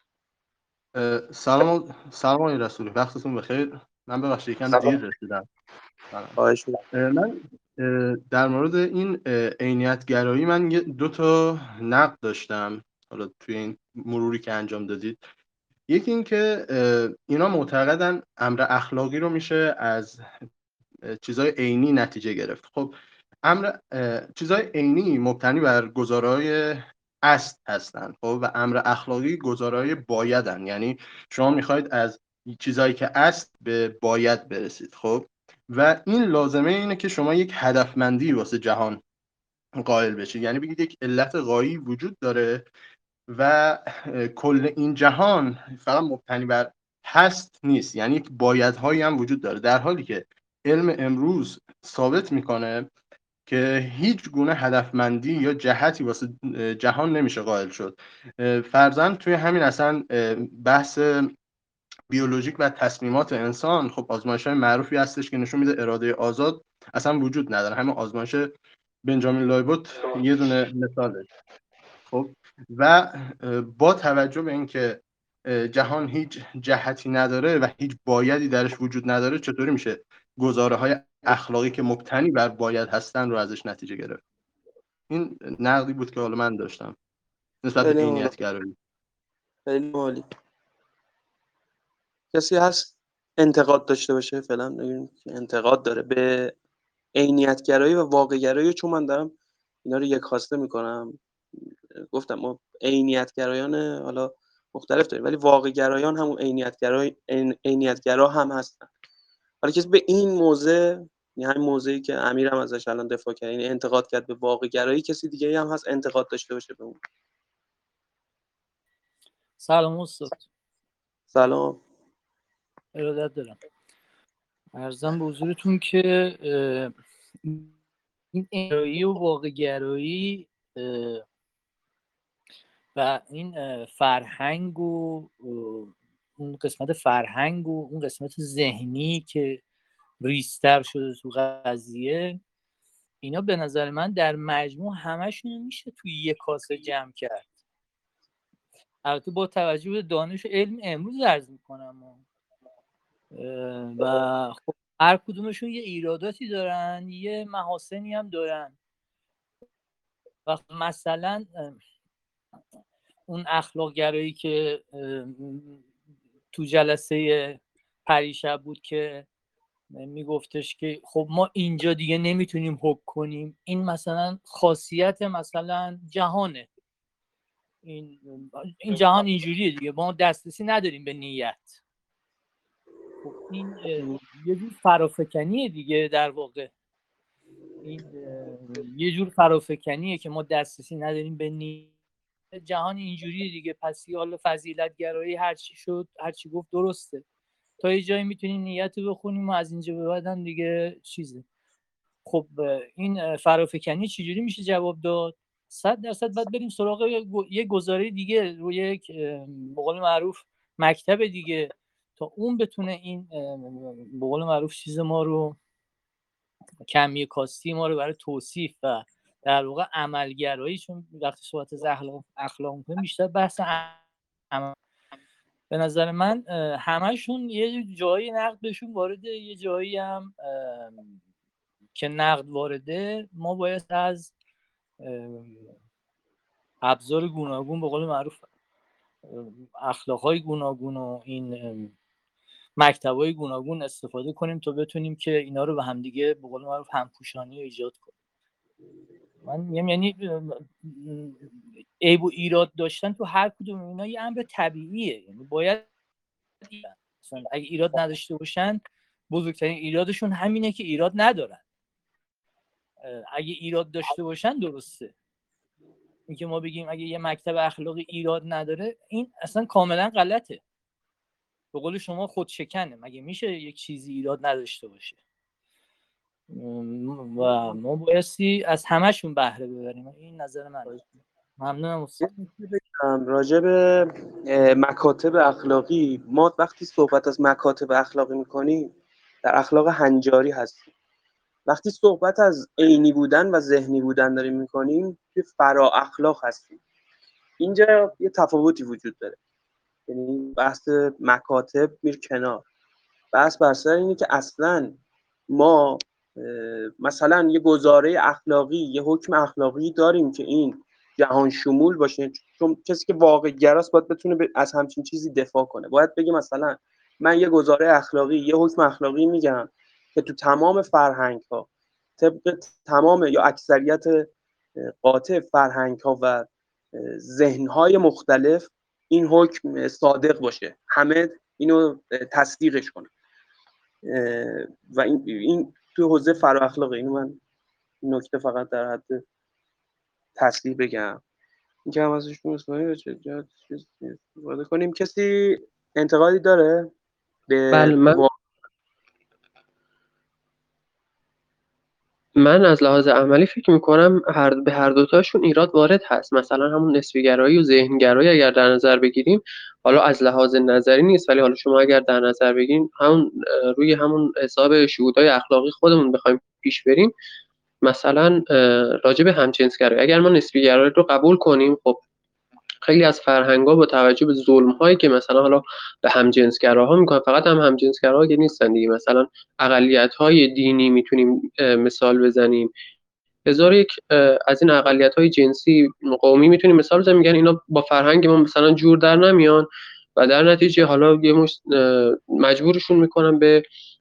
سلام آقای رسولی، وقتتون بخیر. من ببخشید یکم دیر رسیدم. خواهش من در مورد این عینیت گرایی من دو تا نقد داشتم حالا توی این مروری که انجام دادید. یکی این که اینا معتقدن امر اخلاقی رو میشه از چیزای عینی نتیجه گرفت. خب چیزای عینی مبتنی بر گزارهای است هستن، خب، و امر اخلاقی گزارهای بایدن. یعنی شما میخواید از چیزایی که است به باید برسید. خب، و این لازمه اینه که شما یک هدفمندی واسه جهان قائل بشید. یعنی بگید یک علت غایی وجود داره و کل این جهان فقط مبتنی بر هست نیست، یعنی یک بایدهایی هم وجود داره. در حالی که علم امروز ثابت میکنه که هیچ گونه هدفمندی یا جهتی واسه جهان نمیشه قائل شد. فرضاً توی همین اصلا بحث بیولوژیک و تصمیمات انسان، خب آزمایش‌های معروفی هستش که نشون میده اراده آزاد اصلا وجود نداره. همین آزمایش بنجامین لایبوت یه دونه مثاله. خب، و با توجه به اینکه جهان هیچ جهتی نداره و هیچ بایدی درش وجود نداره، چطوری میشه گزاره‌های اخلاقی که مبتنی بر باید هستن رو ازش نتیجه گرفت؟ این نقدی بود که حالا من داشتم نسبت به عینیت گرایی. خیلی عالی. کسی هست انتقاد داشته باشه؟ فعلا ببینیم انتقاد داره به عینیت گرایی و واقع گرایی، چون من دارم اینا رو یک خواسته میکنم. گفتم ما عینیت گرایان حالا مختلف داریم، ولی واقع گرایان همون عینیت گرا هم هستن. حالا کسی به این موضع، یعنی همین موضعی که امیرم ازش الان دفاع کرد، یعنی انتقاد کرد به واقع گرایی، کسی دیگه هم هست انتقاد داشته باشه به اون؟ سلام استاد. سلام. ارادت دارم. عرضم به حضورتون که این گرایی و واقع گرایی و این فرهنگ و اون قسمت فرهنگ و اون قسمت ذهنی که ریستر شده تو قضیه، اینا به نظر من در مجموع همشون میشه توی یک کاسه جمع کرد. البته با توجه به دانش و علم امروز عرض میکنم و خب هر کدومشون یه ایراداتی دارن، یه محاسنی هم دارن. و مثلا اون اخلاق گرایی که تو جلسه پریشب بود که میگفتش که خب ما اینجا دیگه نمیتونیم حکم کنیم، این مثلا خاصیت مثلا جهانه، این جهان اینجوریه دیگه، ما دسترسی نداریم به نیت. خب این یه جور فرافکنیه دیگه، در واقع این یه جور فرافکنیه که ما دسترسی نداریم به نیت، جهان اینجوریه دیگه، پس یه حالا فضیلت گرایی هرچی شد، هرچی گفت درسته، تا یه جایی میتونیم نیت رو بخونیم و از اینجا به بعد هم دیگه چیزه. خب این فرافکنی چجوری میشه جواب داد؟ 100% باید بریم سراغ یه گزاره دیگه روی یک به قول معروف مکتب دیگه، تا اون بتونه این به قول معروف چیز ما رو، کمی کاستی ما رو برای توصیف و در واقع عملگرایی، چون وقتی صحبت از اخلاق می‌کنیم بیشتر بحث به نظر من همشون یه جایی نقدشون وارده، یه جایی هم که نقد وارده ما باید از ابزار گوناگون به قول معروف اخلاقهای گوناگون و این مکتب‌های گوناگون استفاده کنیم تا بتونیم که اینا رو به همدیگه به قول معروف همپوشانی ایجاد کنیم. من میگم یعنی عیب و ایراد داشتن تو هر کدوم اینا یه امر طبیعیه، یعنی باید مثلا اگه ایراد نداشته باشن بزرگترین ایرادشون همینه که ایراد ندارن. اگه ایراد داشته باشن درسته. اینکه ما بگیم اگه یه مکتب اخلاقی ایراد نداره این اصلا کاملا غلطه. به قول شما خودشکنه. مگه میشه یک چیزی ایراد نداشته باشه؟ و ما بایستی از همهشون بهره ببریم. این نظر من. ممنونم استاد. راجع به مکاتب اخلاقی، ما وقتی صحبت از مکاتب اخلاقی میکنیم در اخلاق هنجاری هستیم. وقتی صحبت از عینی بودن و ذهنی بودن داریم میکنیم که فرا اخلاق هستیم. اینجا یه تفاوتی وجود داره، یعنی بحث مکاتب میر کنار، بحث بر سر اینه که اصلا ما مثلا یه گزاره اخلاقی، یه حکم اخلاقی داریم که این جهان شمول باشه، چون کسی که واقع گراست باید بتونه از همچین چیزی دفاع کنه. باید بگه مثلا من یه گزاره اخلاقی، یه حکم اخلاقی میگم که تو تمام فرهنگ ها، طبق تمام یا اکثریت قاطع فرهنگ ها و ذهن های مختلف این حکم صادق باشه، همه اینو تصدیقش کنه. و این تو حوزه فرا اخلاقه. اینو من نکته فقط در حد تصریح بگم، اینکه هم ازش استفاده کنیم. کسی انتقادی داره بله، من از لحاظ عملی فکر میکنم به هر دوتاشون ایراد وارد هست. مثلا همون نسبی‌گرایی و ذهن‌گرایی اگر در نظر بگیریم، حالا از لحاظ نظری نیست، ولی حالا شما اگر در نظر بگیریم همون روی همون حساب شهودهای اخلاقی خودمون بخوایم پیش بریم، مثلا راجع به همجنسگرایی اگر ما نسبی‌گرایی رو قبول کنیم، خب خیلی از فرهنگ‌ها با توجه به ظلم‌هایی که مثلا حالا به همجنسگراها میکنن، فقط همجنسگراها که نیستن دیگه، مثلا اقلیت‌های دینی میتونیم مثال بزنیم، هزار یک از این اقلیت‌های جنسی قومی میتونیم مثال بزنیم، میگن اینا با فرهنگ ما مثلا جور در نمیان و در نتیجه حالا مجبورشون میکنن به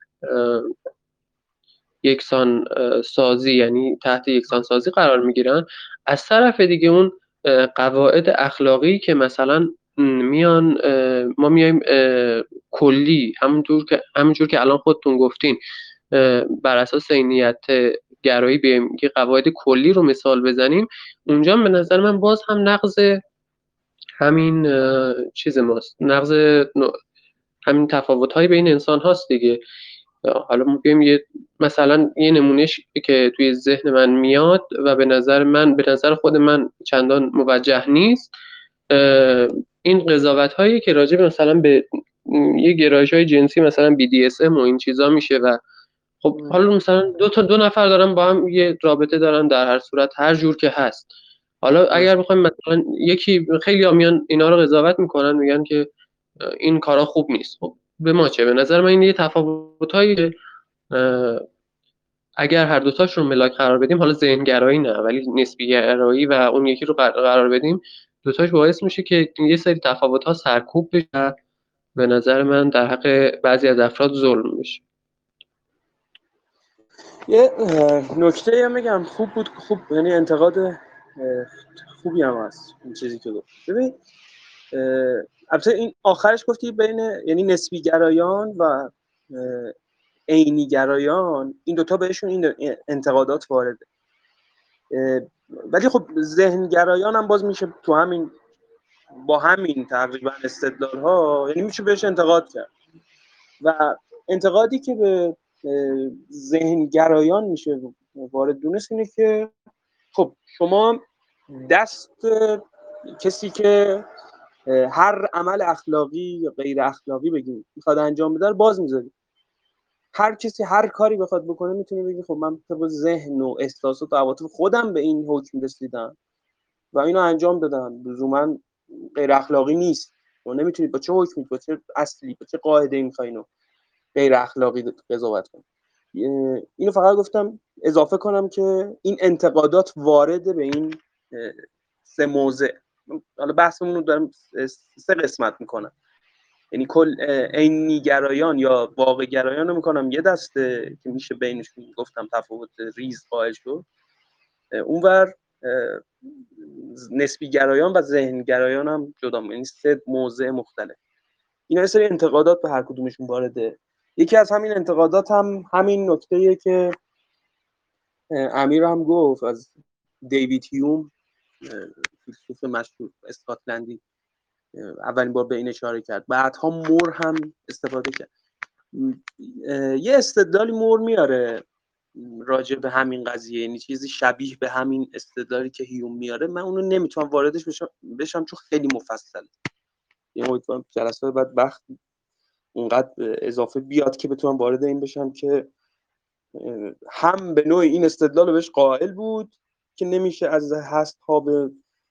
یکسان سازی، یعنی تحت یکسان سازی قرار میگیرن. از طرف دیگه اون قواعد اخلاقی که میان ما میایم کلی همونجور که الان خودتون گفتین بر اساس عینیت گرایی بیایم که قواعد کلی رو مثال بزنیم، اونجا به نظر من باز هم نقض همین چیز ماست، نقض همین تفاوت‌های بین انسان هاست دیگه. حالا ما بیایم مثلا یه نمونهش که توی ذهن من میاد و به نظر خود من چندان موجه نیست، این قضاوت هایی که راجع به مثلا به یه گرایش های جنسی مثلا BDSM و این چیزا میشه و خب حالا مثلا دو نفر دارن با هم یه رابطه دارن، در هر صورت هر جور که هست. حالا اگر بخوایم مثلا یکی خیلی ها میان اینا رو قضاوت میکنن، میگن که این کارا خوب نیست. خب به ما چه؟ به نظر من این یه تفاوت‌هایی اگر هر دوتاش رو ملاک قرار بدیم، حالا ذهن‌گرایی نه ولی نسبی‌گرایی و اون یکی رو قرار بدیم، دوتاش باعث میشه که یه سری تفاوت‌ها سرکوب بشه، به نظر من در حق بعضی از افراد ظلم بشه. یه نکته هم میگم خوب بود، خوب، یعنی انتقاد خوبی هم هست این چیزی که گفت. ببین البته این آخرش گفتی بین یعنی نسبی گرایان و عینی گرایان، این دوتا بهشون این انتقادات وارده، ولی خب ذهن گرایان هم باز میشه تو همین با همین تقریبا استدلال ها، یعنی میشه بهش انتقاد کرد. و انتقادی که به ذهن گرایان میشه وارد دونست اینه که خب شما دست کسی که هر عمل اخلاقی یا غیر اخلاقی بگیم میخواد انجام بده باز میذاری. هر کسی هر کاری بخواد بکنه میتونه بگه خب من طبق ذهن و احساسات و عواطف خودم به این حکم رسیدم و اینو انجام دادم، لزوما غیر اخلاقی نیست. و نمیتونید با چه حکمی، با چه اصلی، با چه قاعده‌ای میخواین اینو غیر اخلاقی قضاوت کنید. اینو فقط گفتم اضافه کنم که این انتقادات وارد به این سه موضع، حالا بحثمون رو دارم سه قسمت میکنم، یعنی کل عینی گرایان یا واقع گرایان رو میکنم یه دسته که میشه بینشون گفتم تفاوت ریز قائل شد، اونور نسبی گرایان و ذهن گرایان هم جدا، یعنی 3 موضع مختلف. اینا یه سری انتقادات به هر کدومشون وارده. یکی از همین انتقادات هم همین نکته‌ایه که امیر هم گفت، از دیوید هیوم، فیلسوف مشهور اسکاتلندی، اولین بار به این اشاره کرد. بعدها مور هم استفاده کرد. یه استدلالی مور میاره راجع به همین قضیه، یعنی چیزی شبیه به همین استدلالی که هیوم میاره. من اونو نمیتونم واردش بشم چون خیلی مفصله. یعنی امیدوارم جلسات بعد وقت اونقدر اضافه بیاد که بتونم وارد این بشم که هم به نوعی این استدلال رو بهش قائل بود که نمیشه از هست ها به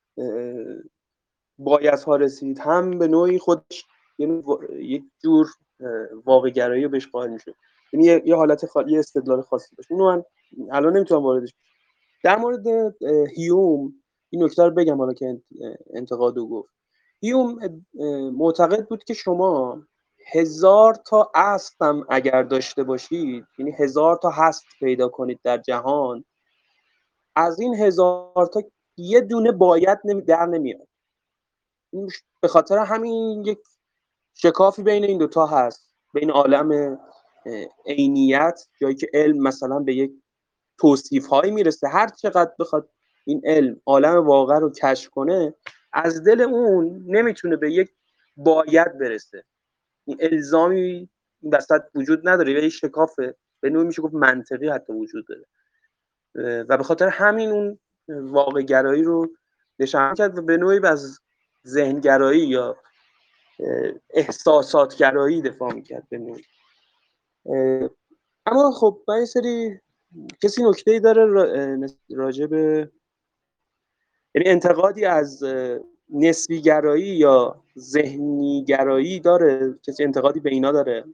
باید ها رسید، هم به نوعی خودش یعنی یک جور واقع گرایی رو بهش قائل میشه، یعنی یه حالت یه استدلال خاصی باشه. اینو من الان نمیتونم واردش بشم. در مورد هیوم این نکته رو بگم حالا که انتقادو گفت. هیوم معتقد بود که شما 1000 تا اصل هم اگر داشته باشید، یعنی 1000 تا هست پیدا کنید در جهان، از این 1000 تا یه دونه باید در نمیاد. به خاطر همین یک شکافی بین این دوتا هست، بین عالم عینیت، جایی که علم مثلا به یک توصیف هایی میرسه، هر چقدر بخواد این علم عالم واقع رو کشف کنه، از دل اون نمیتونه به یک باید برسه. این الزامی این وسط وجود نداره، یا یک شکافه به نوعی میشه گفت منطقی حتی وجود داره، و به خاطر همین اون واقع گرایی رو نشان کرد و به نوعی از ذهن گرایی یا احساسات گرایی دفاع میکرد به نوعی. اما خب من یه سری کسی نکته‌ای داره راجع به، یعنی انتقادی از نسبی گرایی یا ذهنی گرایی داره؟ کسی انتقادی به اینا داره؟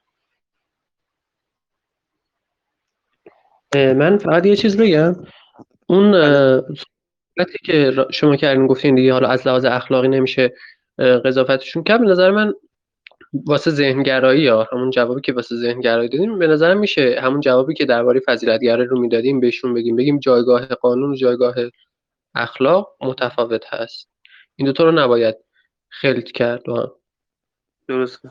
من فقط یه چیز بگم. اون صحبتی که شما کردین گفتین دیگه، حالا از لحاظ اخلاقی نمیشه قضاوتشون کرد، به نظر من واسه ذهنگرایی، یا همون جوابی که واسه ذهنگرایی دادیم، به نظرم میشه همون جوابی که درباره فضیلت‌گرایی رو میدادیم بهشون بگیم جایگاه قانون و جایگاه اخلاق متفاوت هست. این دوتا رو نباید خلط کرد با هم. درسته.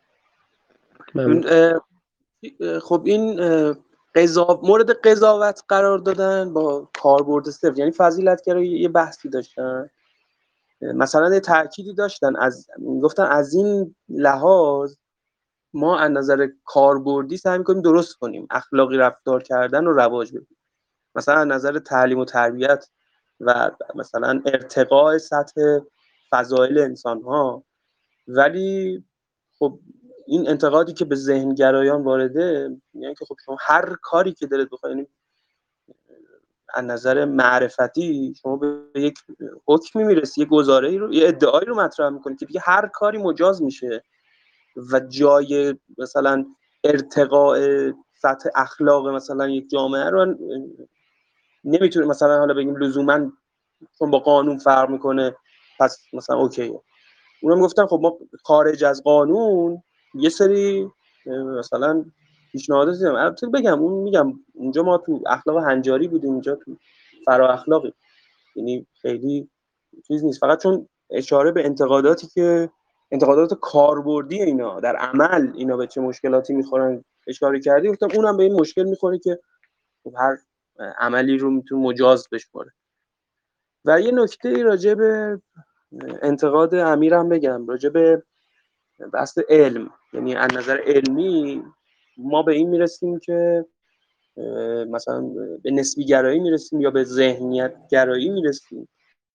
خب این مورد قضاوت قرار دادن با کاربرد صفر، یعنی فضیلت‌گرایی یه بحثی داشتن، مثلا یه تأکیدی داشتن، گفتن از این لحاظ ما از نظر کاربردی سعی می‌کنیم درست کنیم، اخلاقی رفتار کردن رو رواج بدیم، مثلا از نظر تعلیم و تربیت و مثلا ارتقاء سطح فضایل انسان‌ها. ولی خب این انتقادی که به ذهنگرایان وارده، یعنی که خب شما هر کاری که دلت بخواد، یعنی از نظر معرفتی شما به یک حکمی میرسی، یه گزاره‌ای رو، یه ادعایی رو مطرح می‌کنی که دیگه هر کاری مجاز میشه و جای مثلا ارتقاء سطح اخلاق مثلا یک جامعه رو نمیتونه مثلا حالا بگیم لزوما چون با قانون فرق میکنه پس مثلا اوکیه. اونم گفتن خب ما خارج از قانون یه سری مثلا پیشنهادات دیدم. البته بگم میگم اونجا ما تو اخلاق هنجاری بودیم، اینجا تو فرا اخلاقی، یعنی خیلی چیز نیست، فقط چون اشاره به انتقادات کاربردی اینا در عمل اینا به چه مشکلاتی میخورن اشاره کردی، گفتم اونم به این مشکل میخوره که هر عملی رو میتونه مجاز بشماره. و یه نکته راجع به انتقاد امیرم بگم راجع به بحث علم، یعنی از نظر علمی ما به این میرسیم که مثلا به نسبی گرایی میرسیم یا به ذهنیت گرایی میرسیم.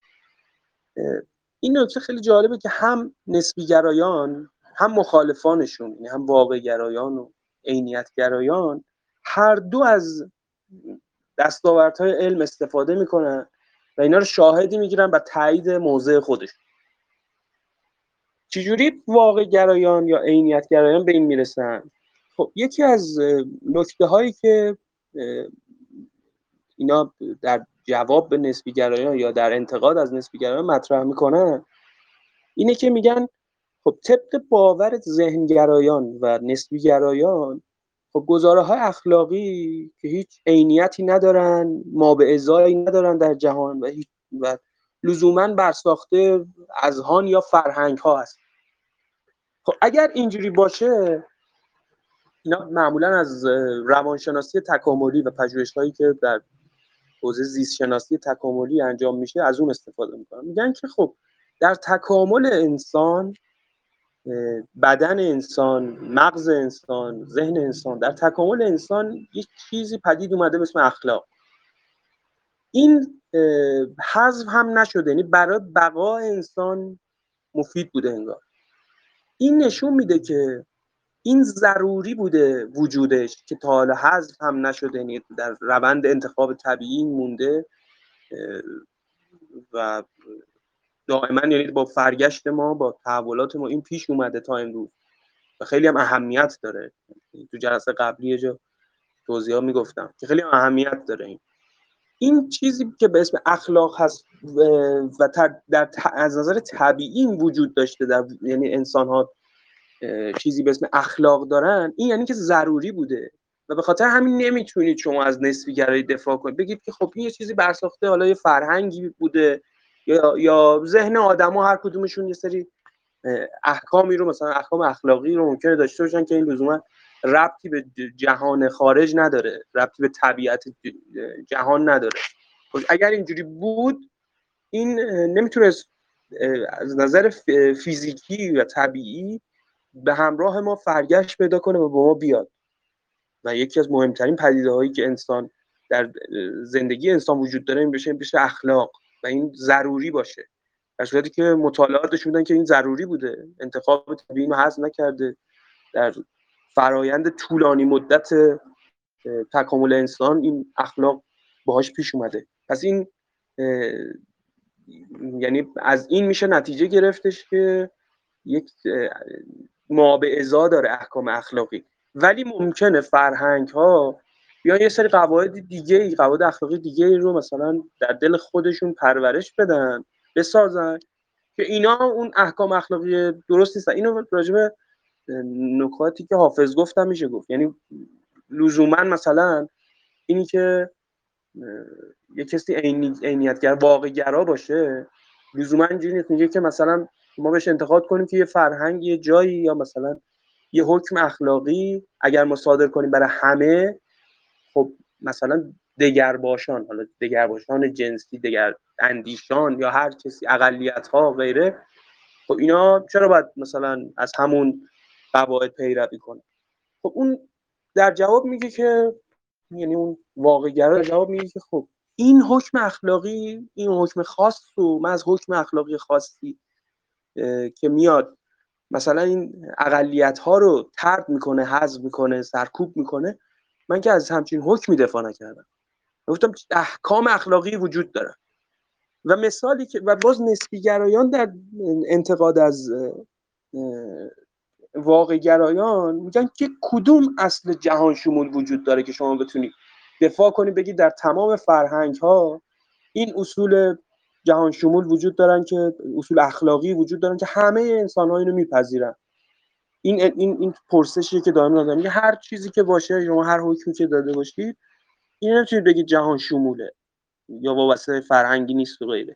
این نکته خیلی جالبه که هم نسبی گرایان هم مخالفانشون، یعنی هم واقع گرایان و عینیت گرایان، هر دو از دستاوردهای علم استفاده میکنن و اینا رو شاهدی میگیرن و تایید موضع خودشون. چجوری واقع گرایان یا عینیت گرایان به این میرسن؟ خب یکی از نکته هایی که اینا در جواب به نسبی گرایان یا در انتقاد از نسبی گرایان مطرح میکنن اینه که میگن خب طبق باور ذهن گرایان و نسبی گرایان خب گزاره‌های اخلاقی که هیچ عینیتی ندارن، ما به ازایی ندارن در جهان و لزوماً برساخته اذهان یا فرهنگ‌ها هست. خب اگر اینجوری باشه، اینا معمولاً از روانشناسی تکاملی و پژوهش‌هایی که در حوزه زیست شناسی تکاملی انجام میشه از اون استفاده میکنن. میگن که خب در تکامل انسان، بدن انسان، مغز انسان، ذهن انسان، در تکامل انسان یک چیزی پدید اومده به اسم اخلاق. این حذف هم نشده، یعنی برای بقای انسان مفید بوده انگار. این نشون میده که این ضروری بوده وجودش که تا حالا حذف هم نشده، یعنی در روند انتخاب طبیعی مونده و دائما، یعنی با فرگشت ما، با تحولات ما این پیش اومده تا امروز و خیلی هم اهمیت داره. تو جلسه قبلی یه جا توضیحات میگفتم که خیلی هم اهمیت داره. این چیزی که به اسم اخلاق هست و از نظر طبیعی وجود داشته، یعنی انسان ها چیزی به اسم اخلاق دارن، این یعنی که ضروری بوده و به خاطر همین نمیتونید شما از نسبی‌گرایی دفاع کنید، بگید که خب این یه چیزی برساخته، حالا یه فرهنگی بوده یا ذهن آدما هر کدومشون یه سری احکامی رو، مثلا احکام اخلاقی رو ممکنه داشته باشن که این لزوما ربطی به جهان خارج نداره، ربطی به طبیعت جهان نداره. اگر اینجوری بود، این نمیتونست از نظر فیزیکی و طبیعی به همراه ما فرگشت پیدا کنه و با ما بیاد. و یکی از مهمترین پدیده‌هایی که انسان در زندگی انسان وجود داره این بشه اخلاق و این ضروری باشه. در صورتی که مطالعات نشون میدن که این ضروری بوده، انتخاب طبیعی رو حذف نکرده، در فرایند طولانی مدت تکامل انسان این اخلاق باهاش پیش اومده. پس این یعنی از این میشه نتیجه گرفتش که یک ما به ازا داره احکام اخلاقی، ولی ممکنه فرهنگ ها یا یه سری قواعد دیگه، قواعد اخلاقی دیگه رو مثلا در دل خودشون پرورش بدن، بسازن که اینا اون احکام اخلاقی درست نیستن. اینو راجع به نکاتی که حافظ گفتم میشه گفت، یعنی لزوما مثلا اینی که یه کسی عینیتگر واقع‌گرا باشه لزوما اینجوری نیست میگه که مثلا ما بهش انتقاد کنیم که یه فرهنگ یه جایی یا مثلا یه حکم اخلاقی اگر ما صادر کنیم برای همه، خب مثلا دگرباشان، حالا دگرباشان جنسی، دگر اندیشان یا هر کسی، اقلیت‌ها و غیره، خب اینا چرا باید مثلا از همون قواعد پیروی کنه؟ خب اون در جواب میگه که، یعنی اون واقع‌گرا در جواب میگه که خب این حکم اخلاقی، این حکم خاص و من از حکم اخلاقی خاصی که میاد مثلا این اقلیت‌ها رو طرد میکنه، حذف میکنه، سرکوب میکنه، من که از همچین حکمی دفاع نکردم. گفتم احکام اخلاقی وجود داره. و مثالی که و باز نسبی‌گرایان در انتقاد از واقع‌گرایان میگن که کدوم اصل جهان شمول وجود داره که شما بتونی دفاع کنی بگی در تمام فرهنگ‌ها این اصول جهان شمول وجود دارن، که اصول اخلاقی وجود دارن که همه انسان‌ها اینو میپذیرن. این پرسشیه که دائما دارم میگه هر چیزی که باشه، شما هر حکمی که داده باشید، این نمیتونید بگید جهان شموله یا وابسته فرهنگی نیست و غیره.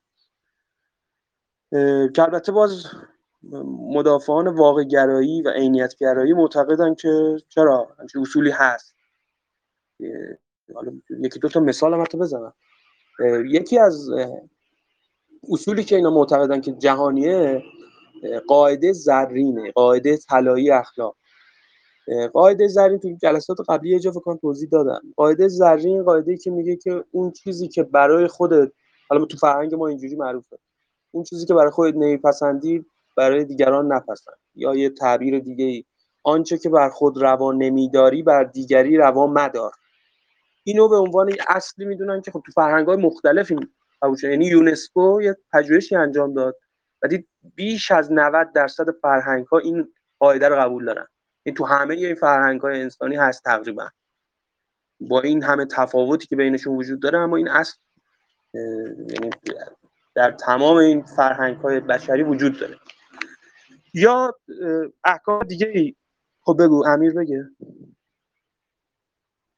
که البته باز مدافعان واقع گرایی و عینیت گرایی معتقدن که چرا همچین اصولی هست. حالا یکی دو تا مثال هم حتی بزنم. یکی از اصولی که اینا معتقدن که جهانیه، قاعده زرینه، قاعده طلایی اخلاق. قاعده زرین تو جلسات قبلی یه جا فکر کنم توضیح دادم. قاعده زرین قاعده‌ای که میگه که اون چیزی که برای خودت، حالا تو فرهنگ ما اینجوری معروفه، اون چیزی که برای خودت نمیپسندی برای دیگران نپسند، یا یه تعبیر دیگه‌ای، آنچه که بر خود روا نمیداری بر دیگری روا مدار. اینو به عنوان اصلی میدونن که خب تو فرهنگ‌های مختلف این قبول شده. یعنی یونسکو یه پژوهشی انجام داد و دید بیش از 90% فرهنگ‌ها این قاعده رو قبول دارن. این تو همه این فرهنگ‌های انسانی هست تقریبا، با این همه تفاوتی که بینشون وجود داره، اما این اصل یعنی در تمام این فرهنگ‌های بشری وجود داره. یا احکام دیگه ای. خب بگو، امیر بگه.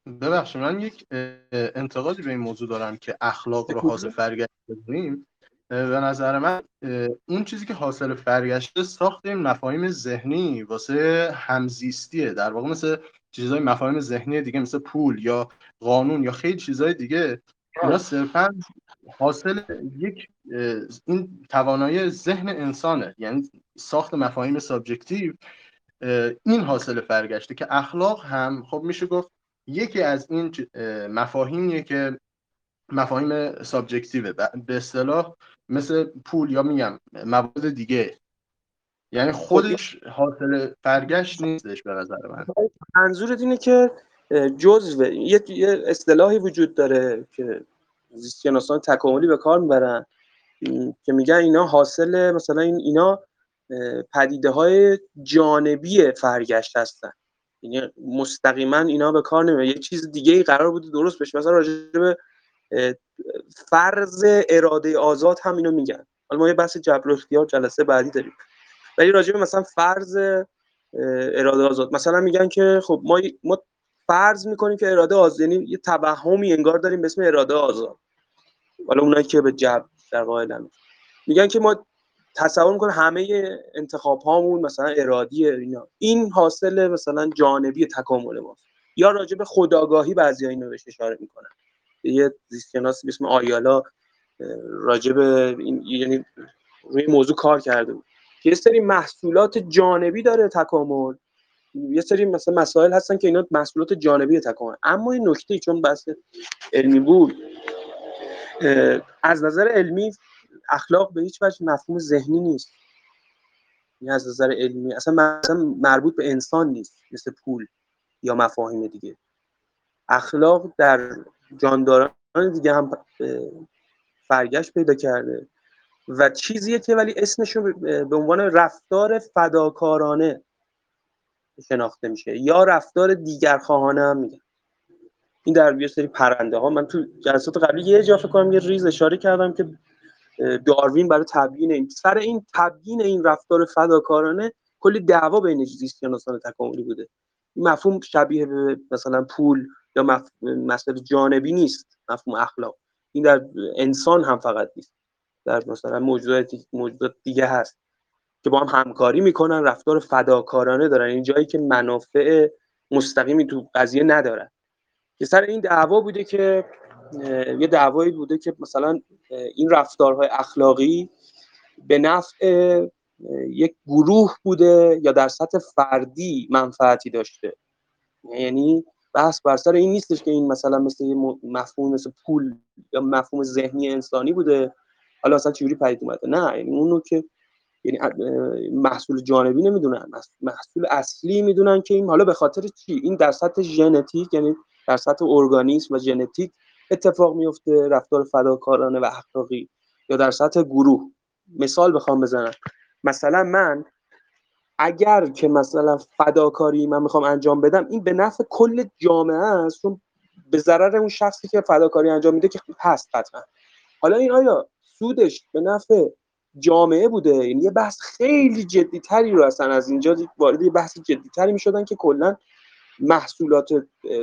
ببخشید من یک انتقادی به این موضوع دارم که اخلاق رو حاصل فرگشت بدونیم. به نظر من اون چیزی که حاصل فرگشته ساخت این مفاهیم ذهنی واسه همزیستیه، در واقع مثل چیزای مفاهیم ذهنی دیگه مثل پول یا قانون یا خیلی چیزای دیگه، اینا صرفا حاصل یک این توانایی ذهن انسانه، یعنی ساخت مفاهیم سابجکتیو این حاصل فرگشته که اخلاق هم خب میشه گفت یکی از این مفاهیمیه که مفاهیم سابجکتیوه به اصطلاح مثل پول یا میگم موارد دیگه، یعنی خودش حاصل فرگشت نیستش به نظر من. منظورت اینه که جزء یه اصطلاحی وجود داره که زیستشناسان تکاملی به کار میبرن که میگن اینا حاصل مثلا اینا پدیده‌های جانبی فرگشت هستن، یعنی مستقیما اینا به کار نمیاد، یه چیز دیگه ای قرار بوده درست بشه. مثلا راجع به فرض اراده آزاد هم اینو میگن، حالا ما یه بحث جبر و اختیار جلسه بعدی داریم، ولی راجع به مثلا فرض اراده آزاد مثلا میگن که خب ما فرض میکنیم که اراده آزاد، یعنی یه توهمی انگار داریم به اسم اراده آزاد. حالا اونایی که به جبر در قائلن میگن که ما تصور میکنه همه انتخاب هامون مثلا ارادیه، این حاصل مثلا جانبی تکامل ماست. یا راجع به خودآگاهی بعضیا اینو بهش اشاره میکنن. یه زیستشناسی به اسم آیالا راجع به این یعنی روی موضوع کار کرده بود که یه سری محصولات جانبی داره تکامل، یه سری مثلا مسائل هستن که اینا محصولات جانبی تکامل. اما این نکته چون بحث علمی بود، از نظر علمی اخلاق به هیچ وجه مفهوم ذهنی نیست، یعنی از نظر علمی اصلا مربوط به انسان نیست مثل پول یا مفاهیم دیگه. اخلاق در جانداران دیگه هم فرگشت پیدا کرده و چیزیه که ولی اسمشون به عنوان رفتار فداکارانه شناخته میشه یا رفتار دیگرخواهانه هم میگن. این در یه سری پرنده ها، من تو جلسات قبلی یه جا فکر کنم یه ریز اشاره کردم که داروین برای تبیین این رفتار فداکارانه کلی دعوا بین زیستشناسان تکاملی بوده. این مفهوم شبیه به مثلا پول یا مسئله جانبی نیست. مفهوم اخلاق این در انسان هم فقط نیست، در مثلا موجودات دیگه هست که با هم همکاری میکنن، رفتار فداکارانه دارن، این جایی که منافع مستقیمی تو قضیه ندارن. که سر این دعوا بوده که یه دعوایی بوده که مثلا این رفتارهای اخلاقی به نفع یک گروه بوده یا در سطح فردی منفعتی داشته. یعنی بحث بر سر این نیستش که این مثلا مثل مفهوم مثل پول یا مفهوم ذهنی انسانی بوده حالا اصلا چجوری پدید اومده، نه، یعنی اونو که یعنی محصول جانبی نمیدونن، محصول اصلی میدونن که این حالا به خاطر چی این در سطح ژنتیک، یعنی در سطح ارگانیسم و ژنتیک اتفاق میفته رفتار فداکارانه و اخلاقی، یا در سطح گروه. مثال بخوام بزنم، مثلا من اگر که مثلا فداکاری من میخوام انجام بدم، این به نفع کل جامعه است، چون به ضرر اون شخصی که فداکاری انجام میده که هست قطعا. حالا این آیا سودش به نفع جامعه بوده؟ یعنی یه بحث خیلی جدی تری رو اصلا از اینجا وارد یه بحث جدی تری میشدن که کلا محصولات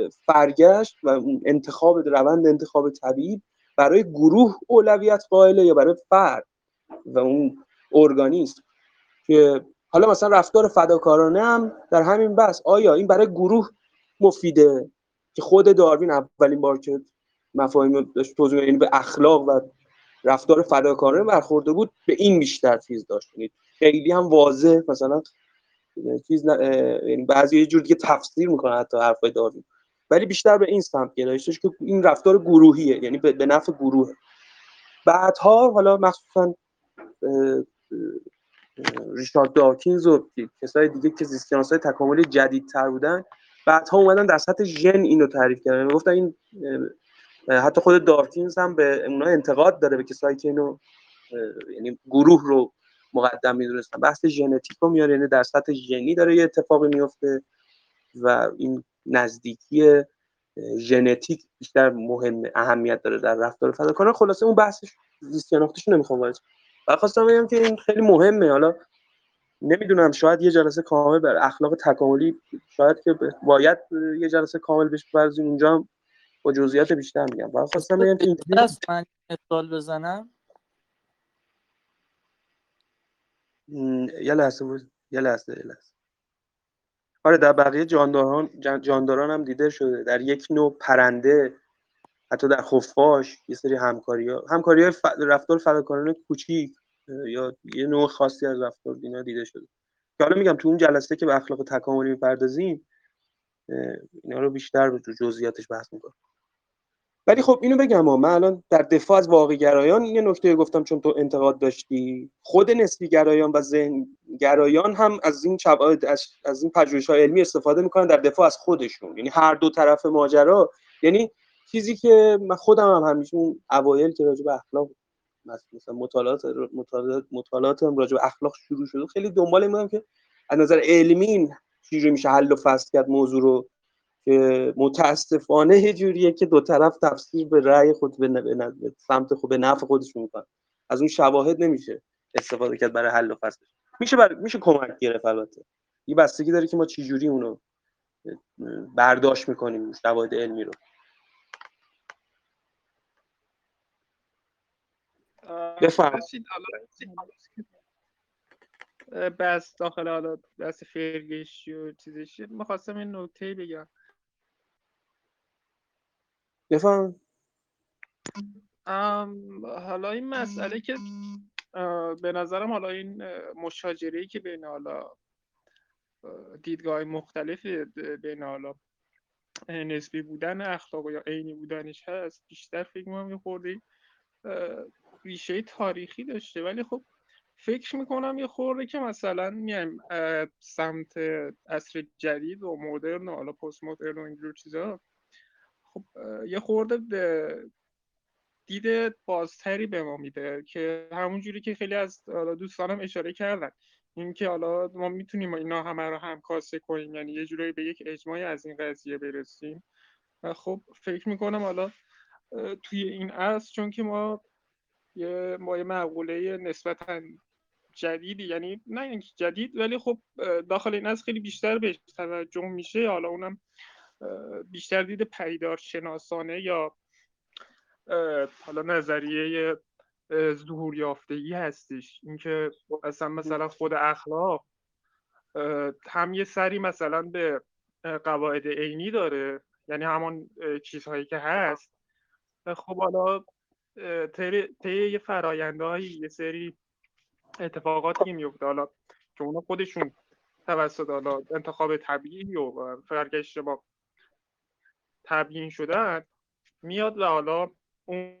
فرگشت و روند انتخاب طبیعی برای گروه اولویت قائله یا برای فرد و اون ارگانیسم. که حالا مثلا رفتار فداکارانه هم در همین بحث، آیا این برای گروه مفیده؟ که خود داروین اولین بار که مفاهیم داشت توضیح، یعنی به اخلاق و رفتار فداکارانه برخورده بود، به این بیشتر چیز داشت، یعنی خیلی هم واضح مثلا یعنی بعضی یه جور دیگه تفسیر میکنن حتی حرفای داروین، ولی بیشتر به این سمت گرایشش که این رفتار گروهیه، یعنی به نفع گروه. بعدها حالا مخصوصا ریچارد داکینز و کسای دیگه که زیستشناسای تکاملی جدیدتر بودن، بعدها اومدن در سطح ژن اینو تعریف کردن. گفتن این حتی خود داکینز هم به اونا انتقاد داره، به کسایی که اینو یعنی گروه رو مقدم میدونستن. بحث ژنتیک رو میاره، یعنی در سطح ژنی داره یه اتفاقی میفته و این نزدیکی ژنتیک بیشتر اهمیت داره در رفتار فداکارانه. خلاصه اون بحثش زیست شناختیش نمیخوام وارد. خواستم بگم که این خیلی مهمه. حالا نمیدونم شاید یه جلسه کامل بر اخلاق تکاملی شاید که باید یه جلسه کامل بشه، بعضی اونجا هم با جزئیات بیشتر میگم. بعد خواستم بگم که دست من مثال بزنم. یه لحظه. آره در بقیه جانداران هم دیده شده، در یک نوع پرنده، حتی در خفاش یه سری همکاری‌های رفتار فداکارانه کوچیک یا یه نوع خاصی از رفتار اینا دیده شده که حالا میگم تو اون جلسه که به اخلاق تکاملی میپردازیم اینا رو بیشتر به جزئیاتش بحث میکنم. ولی خب اینو بگم من الان در دفاع از واقع گرایان یه نکته گفتم، چون تو انتقاد داشتی، خود نسبی گرایان و ذهن گرایان هم از این از این پژوهش‌های علمی استفاده میکنن در دفاع از خودشون، یعنی هر دو طرف ماجرا. یعنی چیزی که من خودم هم همیشه اون اوایل که راجع به اخلاق مثلا مطالعاتم راجع به اخلاق شروع شد، خیلی دنبال این بودم که از نظر علمی چجوری میشه حل و فصل کرد موضوع رو، که متاسفانه یه جوریه که دو طرف تفسیر به رأی خود به سمت خود به نفع خودشون میکنن، از اون شواهد نمیشه استفاده کرد برای حل و فصل. میشه کمک گرفت، البته یه بستگی داره که ما چه جوری اونو برداشت میکنیم شواهد علمی رو. بفهم. بس داخل حالا بس فرگشی و چیزشی میخواستم این نکته بگم. بفهم. حالا این مسئله که به نظرم حالا این مشاجره‌ای که بین حالا دیدگاه مختلف بین حالا نسبی بودن اخلاق یا عینی بودنش هست، بیشتر فکر می‌کنم یه خورده ریشه تاریخی داشته. ولی خب فکر میکنم یه خورده که مثلا میایم سمت عصر جدید و مدرن و حالا پست مدرن و اینجور چیزا، خب یه خورده دید بازتری به ما میده که همونجوری که خیلی از دوستانم اشاره کردن، این که حالا ما میتونیم اینا همه رو همکاسه کنیم، یعنی یه جورایی به یک اجماعی از این قضیه برسیم. خب فکر میکنم حالا توی این عصر، چون که ما یه مقوله نسبتاً جدیدی، یعنی نه اینکه جدید ولی خب داخل این عصر خیلی بیشتر بهش توجه میشه، حالا اونم بیشتر دید پدیدار شناسانه یا حالا نظریه ظهور یافتگی هستش. اینکه اصلا مثلا خود اخلاق هم یه سری مثلا به قواعد عینی داره، یعنی همون چیزهایی که هست. خب حالا طی یه فرایندهایی یه سری اتفاقاتی میفته، حالا که اونا خودشون توسط حالا انتخاب طبیعی و فرگشت با تبیین شدن میاد و حالا اون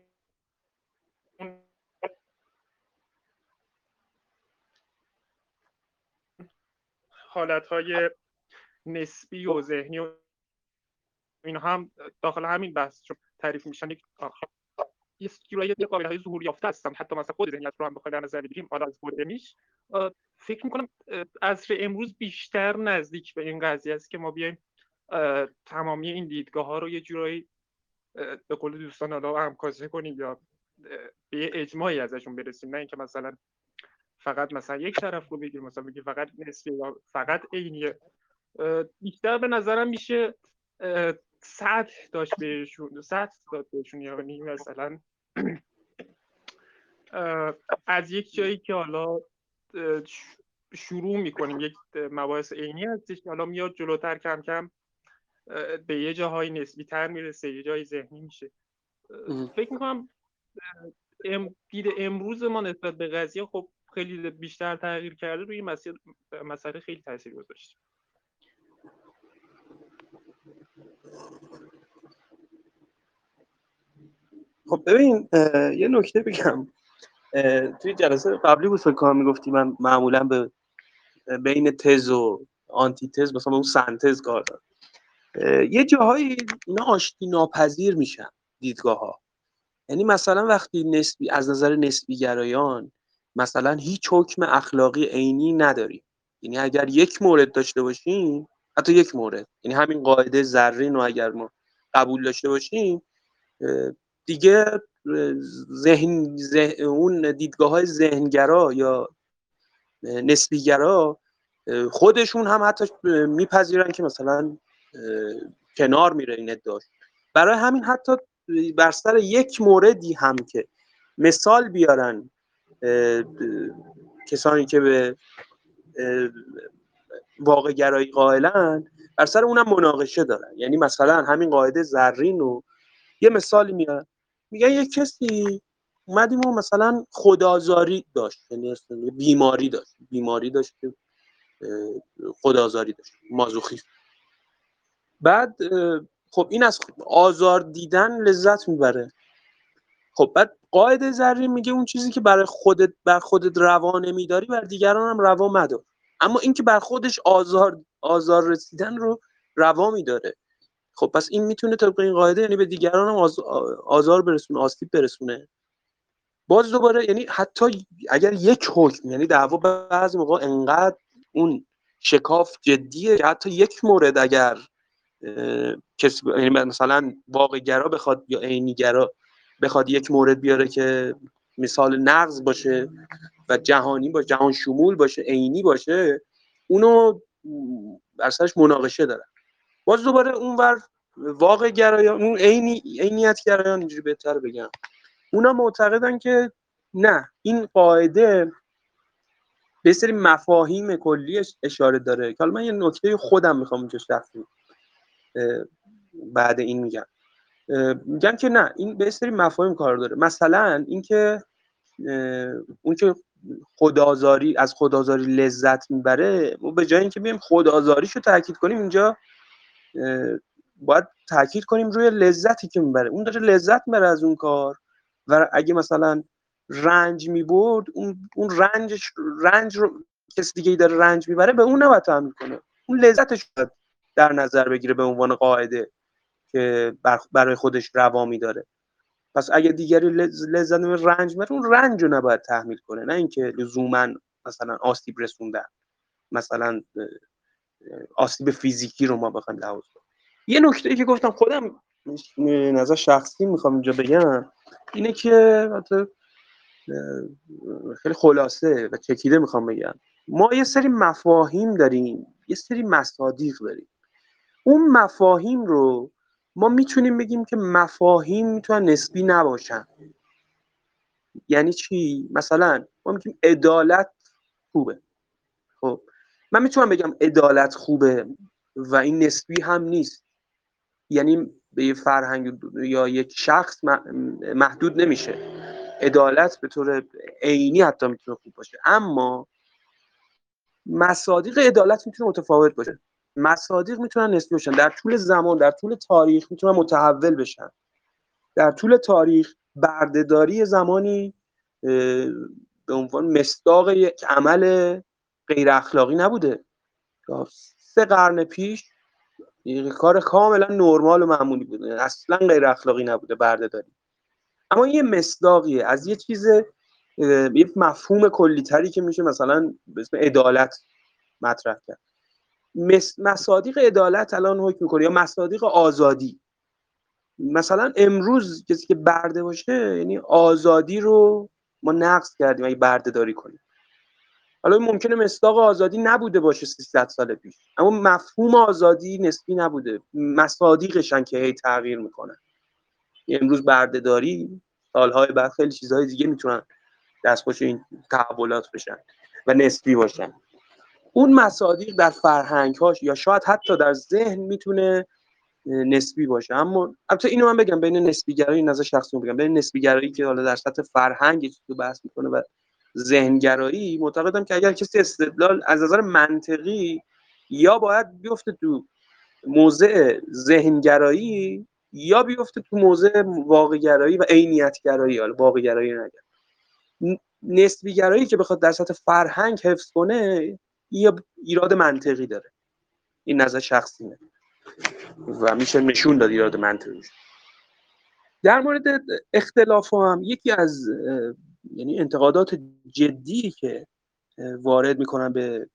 حالتهای نسبی و ذهنی و اینا هم داخل همین بحث تعریف میشن. یه جورایی قابلیت‌های ظهور یافته هستن، حتی مثلا خود ذهنیت رو هم بخوایم در نظر بگیریم، حالا از خود میش فکر میکنم عصر امروز بیشتر نزدیک به این قضیه است که ما بیایم تمامی این دیدگاه ها رو یه جورایی به قول دوستان حالا همکاسه کنیم یا به اجماعی ازشون برسیم، نه اینکه مثلا فقط مثلا یک طرف رو بگیریم، مثلا بگیم فقط نسبی یا فقط عینیه. بیشتر به نظرم میشه سطح داشت بهشون، یعنی مثلا از یک جایی که حالا شروع میکنیم یک مباحث عینی هستش، حالا میاد جلوتر کم کم به یه جاهای نسبی تر میرسه، یه جای ذهنی میشه. فکر میکنم دید امروز ما نسبت به قضیه خب خیلی بیشتر تغییر کرده، روی مسئله خیلی تاثیر گذاشته. خب ببین یه نکته بگم، توی جلسه قبلی بود فکر کنم میگفتی من معمولا به بین تز و آنتی تز مثلا اون سنتز کار دارم. یه جاهایی اینا آشتی ناپذیر میشن دیدگاه ها، یعنی مثلا وقتی نسبی از نظر نسبی گرایان مثلا هیچ حکم اخلاقی عینی نداریم، یعنی اگر یک مورد داشته باشیم، حتی یک مورد، یعنی همین قاعده ذرین رو اگر ما قبول داشته باشیم، دیگه اون دیدگاه های ذهنگرا یا نسبیگرا خودشون هم حتی میپذیرن که مثلا کنار میره این ادعاش. برای همین حتی بر سر یک موردی هم که مثال بیارن کسانی که به واقع گرایی قائلن، بر سر اونم مناقشه دارن. یعنی مثلا همین قاعده زرین رو یه مثالی میارن، میگن یک کسی اومدیم و مثلا خودآزاری داشت، یعنی بیماری داشت که خودآزاری داشت، مازوخیسم. بعد خب این از آزار دیدن لذت میبره. خب بعد قاعده زرین میگه اون چیزی که بر خودت روا نمیداری بر دیگران هم روا مدار. اما این که بر خودش آزار رسیدن رو روا میداره. خب پس این میتونه طبق این قاعده یعنی به دیگران هم آزار برسونه، آسیب برسونه. باز دوباره یعنی حتی اگر یک حکم، یعنی دعوا بعضی موقع انقدر اون شکاف جدیه که حتی یک مورد اگر کسی یعنی مثلا واقع گرا بخواد یا عینی گرا بخواد یک مورد بیاره که مثال نقض باشه و جهانی باشه، جهان شمول باشه، عینی باشه، اونو بر سرش مناقشه دارن. باز دوباره اونور واقع گرایان، اون عینیت گرایان، اینجوری بهتر بگم، اونا معتقدن که نه، این قاعده به سری مفاهیم کلی اشاره داره. که حالا من یه نکته خودم میخوام اینجا شخصی بعد این میگم که نه، این به سری مفاهیم کار داره. مثلا اینکه اون که از خودآزاری لذت میبره، ما به جای اینکه بیم خودآزاریشو تاکید کنیم، اینجا باید تاکید کنیم روی لذتی که میبره. اون داره لذت میبره از اون کار و اگه مثلا رنج میبرد، اون رنج رو کسی دیگه داره رنج میبره، به اون نباید تحمیل کنه، اون لذتش رو در نظر بگیره به عنوان قاعده که برای خودش روا میداره. پس اگه دیگری لذت میبره، رنج میبره، اون رنج رو نباید تحمیل کنه، نه اینکه لزوما مثلا آسیب رسوندن، مثلا آسیب فیزیکی رو ما بخوایم لحاظ کنیم. یه نکته ای که گفتم خودم نظر شخصی میخوام اینجا بگم اینه که خیلی خلاصه و چکیده میخوام بگم، ما یه سری مفاهیم داریم، یه سری مصادیق داریم. اون مفاهیم رو ما میتونیم بگیم که مفاهیم میتونن نسبی نباشن. یعنی چی؟ مثلا ما میگیم عدالت خوبه. خب من میتونم بگم عدالت خوبه و این نسبی هم نیست، یعنی به یه فرهنگ یا یک شخص محدود نمیشه. عدالت به طور عینی حتی میتونه خوب باشه، اما مصادیق عدالت میتونه متفاوت باشه. مصادیق میتونن نسبی باشن، در طول زمان، در طول تاریخ میتونن متحول بشن. در طول تاریخ بردهداری زمانی به عنوان مصداق یک عمل غیر اخلاقی نبوده. 3 قرن پیش یک کار کاملا نرمال و معمولی بوده، اصلا غیر اخلاقی نبوده بردهداری. اما یه مصداقیه از یه چیز، یه مفهوم کلی‌تری که میشه مثلا به اسم عدالت مطرح کرد. مصادیق عدالت الان حکم میکنه، یا مصادیق آزادی. مثلا امروز کسی که برده باشه، یعنی آزادی رو ما نقض کردیم اگه بردهداری کنیم. حالا ممکنه مصداق آزادی نبوده باشه 300 سال پیش، اما مفهوم آزادی نسبی نبوده، مصادیقشن که هی تغییر میکنن. امروز بردهداری، سالهای بعد خیلی چیزهای دیگه میتونن دستخوش این تحولات بشن و نسبی باشن. اون مصادیق در فرهنگ‌هاش یا شاید حتی در ذهن میتونه نسبی باشه. اما البته اینو من بگم، بین نسبی‌گرایی، نظر شخصی بگم، بین نسبی‌گرایی که حالا در سطح فرهنگ چیزو بحث میکنه و ذهن‌گرایی، معتقدم که اگر کسی استدلال از نظر منطقی یا باید بیفته تو موضع ذهن‌گرایی یا بیفته تو موضع واقع‌گرایی و عینیت‌گرایی. حالا واقع‌گرایی نگم، نسبی‌گرایی که بخواد در سطح فرهنگ حفظ کنه، یا ایراد منطقی داره. این نظر شخصیه و میشه نشون داد ایراد منطقی. در مورد اختلاف هم یکی از یعنی انتقادات جدی که وارد میکنن به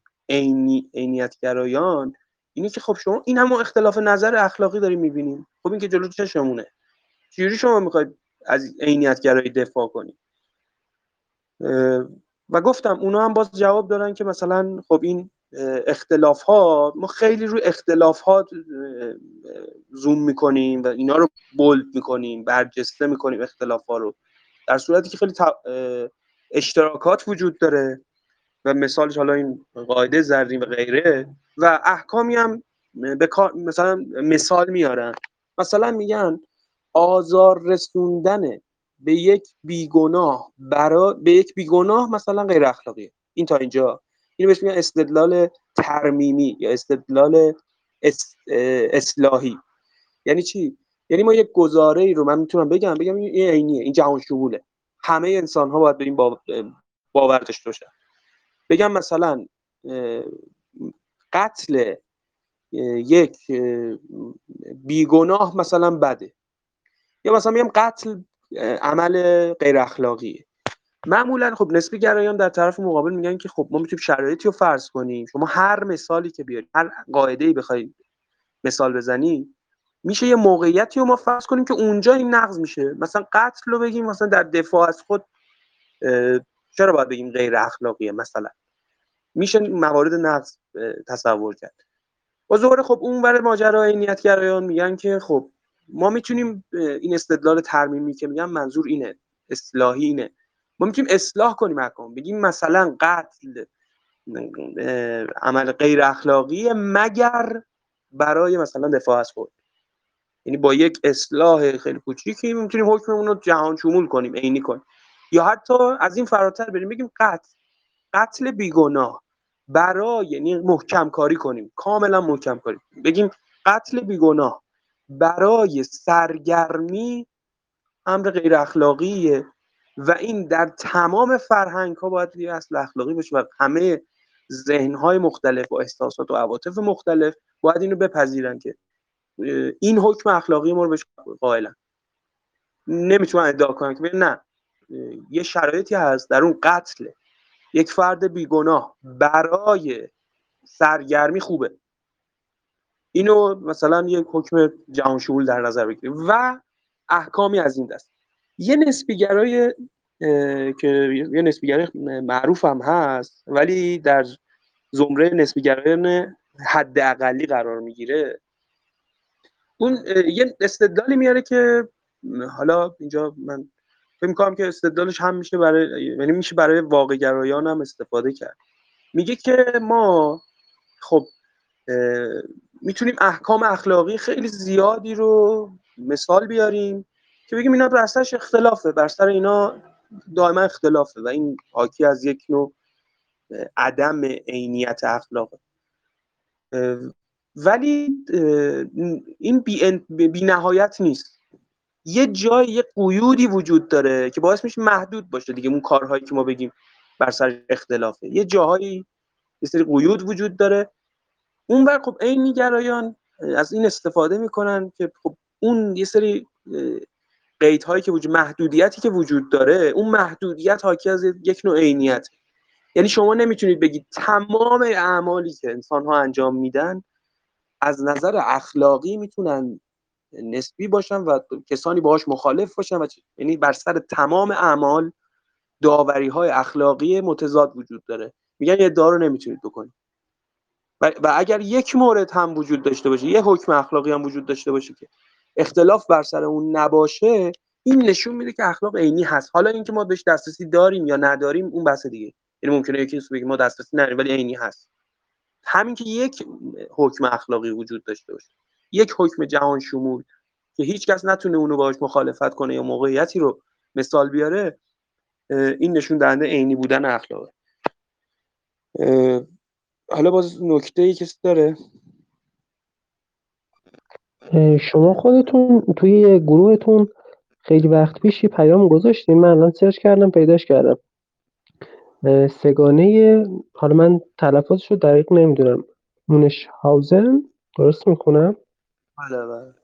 عینیت‌گرایان اینه که خب شما این همون اختلاف نظر اخلاقی داریم میبینیم، خب این که جلو چشمونه، چجوری شما میخواید از عینیت‌گرایی دفاع کنید؟ و گفتم اونا هم باز جواب دارن که مثلا خب این اختلاف ها، ما خیلی روی اختلاف ها زوم میکنیم و اینا رو بولد میکنیم، برجسته میکنیم اختلاف ها رو، در صورتی که خیلی اشتراکات وجود داره و مثالش حالا این قاعده زرین و غیره و احکامی هم مثلا مثال میارن، مثلا میگن آزار رسوندن به یک بیگناه به یک بیگناه مثلا غیر اخلاقیه. این تا اینجا اینو بهش میگن استدلال ترمیمی یا استدلال اصلاحی. یعنی چی؟ یعنی ما یک گزاره ای رو من میتونم بگم این عینیه، این جهان شموله، همه انسان ها باید به این باور داشته باشن. بگم مثلا قتل یک بیگناه مثلا بده، یا مثلا میگم قتل عمل غیر اخلاقیه. معمولا خب نسبی گرایان در طرف مقابل میگن که خب ما میتونیم شرایطی رو فرض کنیم، شما هر مثالی که بیاری، هر قاعده‌ای بخواید مثال بزنی، میشه یه موقعیتی رو ما فرض کنیم که اونجا این نقض میشه. مثلا قتل رو بگیم مثلا در دفاع از خود چرا باید بگیم غیر اخلاقیه، مثلا میشه موارد نقض تصور کرد. و ظاهر خب اون ور ماجرا عینیت گرایان میگن که خب ما میتونیم این استدلال ترمیمی که میگن منظور اینه، اصلاحی اینه، ما میتونیم اصلاح کنیم احکام، بگیم مثلا قتل عمل غیر اخلاقی مگر برای مثلا دفاع از خود. یعنی با یک اصلاح خیلی کوچیکی میتونیم حکممون رو جهان شمول کنیم، عینی کنیم. یا حتی از این فراتر بریم بگیم قتل بیگناه برای، یعنی محکم کاری کنیم، کاملا محکم کاری، بگیم قتل بیگناه برای سرگرمی امر غیر اخلاقیه و این در تمام فرهنگ ها باید یه اصل اخلاقی باشه و همه ذهن های مختلف و احساسات و عواطف مختلف باید اینو بپذیرن که این حکم اخلاقی ما رو بهش قائلن. نمیتونن ادعا کنن که نه، یه شرایطی هست در اون قتل یک فرد بیگناه برای سرگرمی خوبه، اینو مثلا یک حکم جهان شمول در نظر بگیریم و احکامی از این دست. یه نسبیگرای که یه نسبیگرای معروف هم هست ولی در زمره نسبیگرایان حد اقلی قرار میگیره، اون یه استدلالی میاره که حالا اینجا من فکر می‌کنم که استدلالش هم میشه یعنی میشه برای واقع گرایان هم استفاده کرد. میگه که ما خب میتونیم احکام اخلاقی خیلی زیادی رو مثال بیاریم که بگیم اینا بر سرش اختلافه، بر سر اینا دائما اختلافه و این حاکی از یک نوع عدم عینیت اخلاقه. ولی این بی نهایت نیست، یه جای یه قیودی وجود داره که باعث میشه محدود باشه دیگه. اون کارهایی که ما بگیم بر سر اختلافه، یه جاهایی یه سری قیود وجود داره. اون ور خب عینی گرایان از این استفاده میکنن که خب اون یه سری قیدهایی که وجود، محدودیتی که وجود داره، اون محدودیت حاکی از یک نوع عینیت. یعنی شما نمیتونید بگید تمام اعمالی که انسان ها انجام میدن از نظر اخلاقی میتونن نسبی باشن و کسانی باهاش مخالف باشن و یعنی بر سر تمام اعمال داوری های اخلاقی متضاد وجود داره. میگن یه ادعا رو نمیتونید بکنید و اگر یک مورد هم وجود داشته باشه، یه حکم اخلاقی هم وجود داشته باشه که اختلاف بر سر اون نباشه، این نشون میده که اخلاق عینی هست. حالا اینکه ما بهش دسترسی داریم یا نداریم اون بحث دیگه، یعنی ممکنه یکی بگه ما دسترسی نداریم ولی عینی هست. همین که یک حکم اخلاقی وجود داشته باشه، یک حکم جهان شمول که هیچ کس نتونه اونو باهاش مخالفت کنه یا موقعیتی رو مثال بیاره، این نشون دهنده عینی بودن اخلاقه. حالا باز نکته‌ای کسی داره؟ شما خودتون توی گروهتون خیلی وقت پیش یه پیام گذاشتین، من الان سرچ کردم پیداش کردم. سگانه، حالا من تلفظش رو دقیق نمیدونم، مونشهاوزن، درست میکنم؟ بله.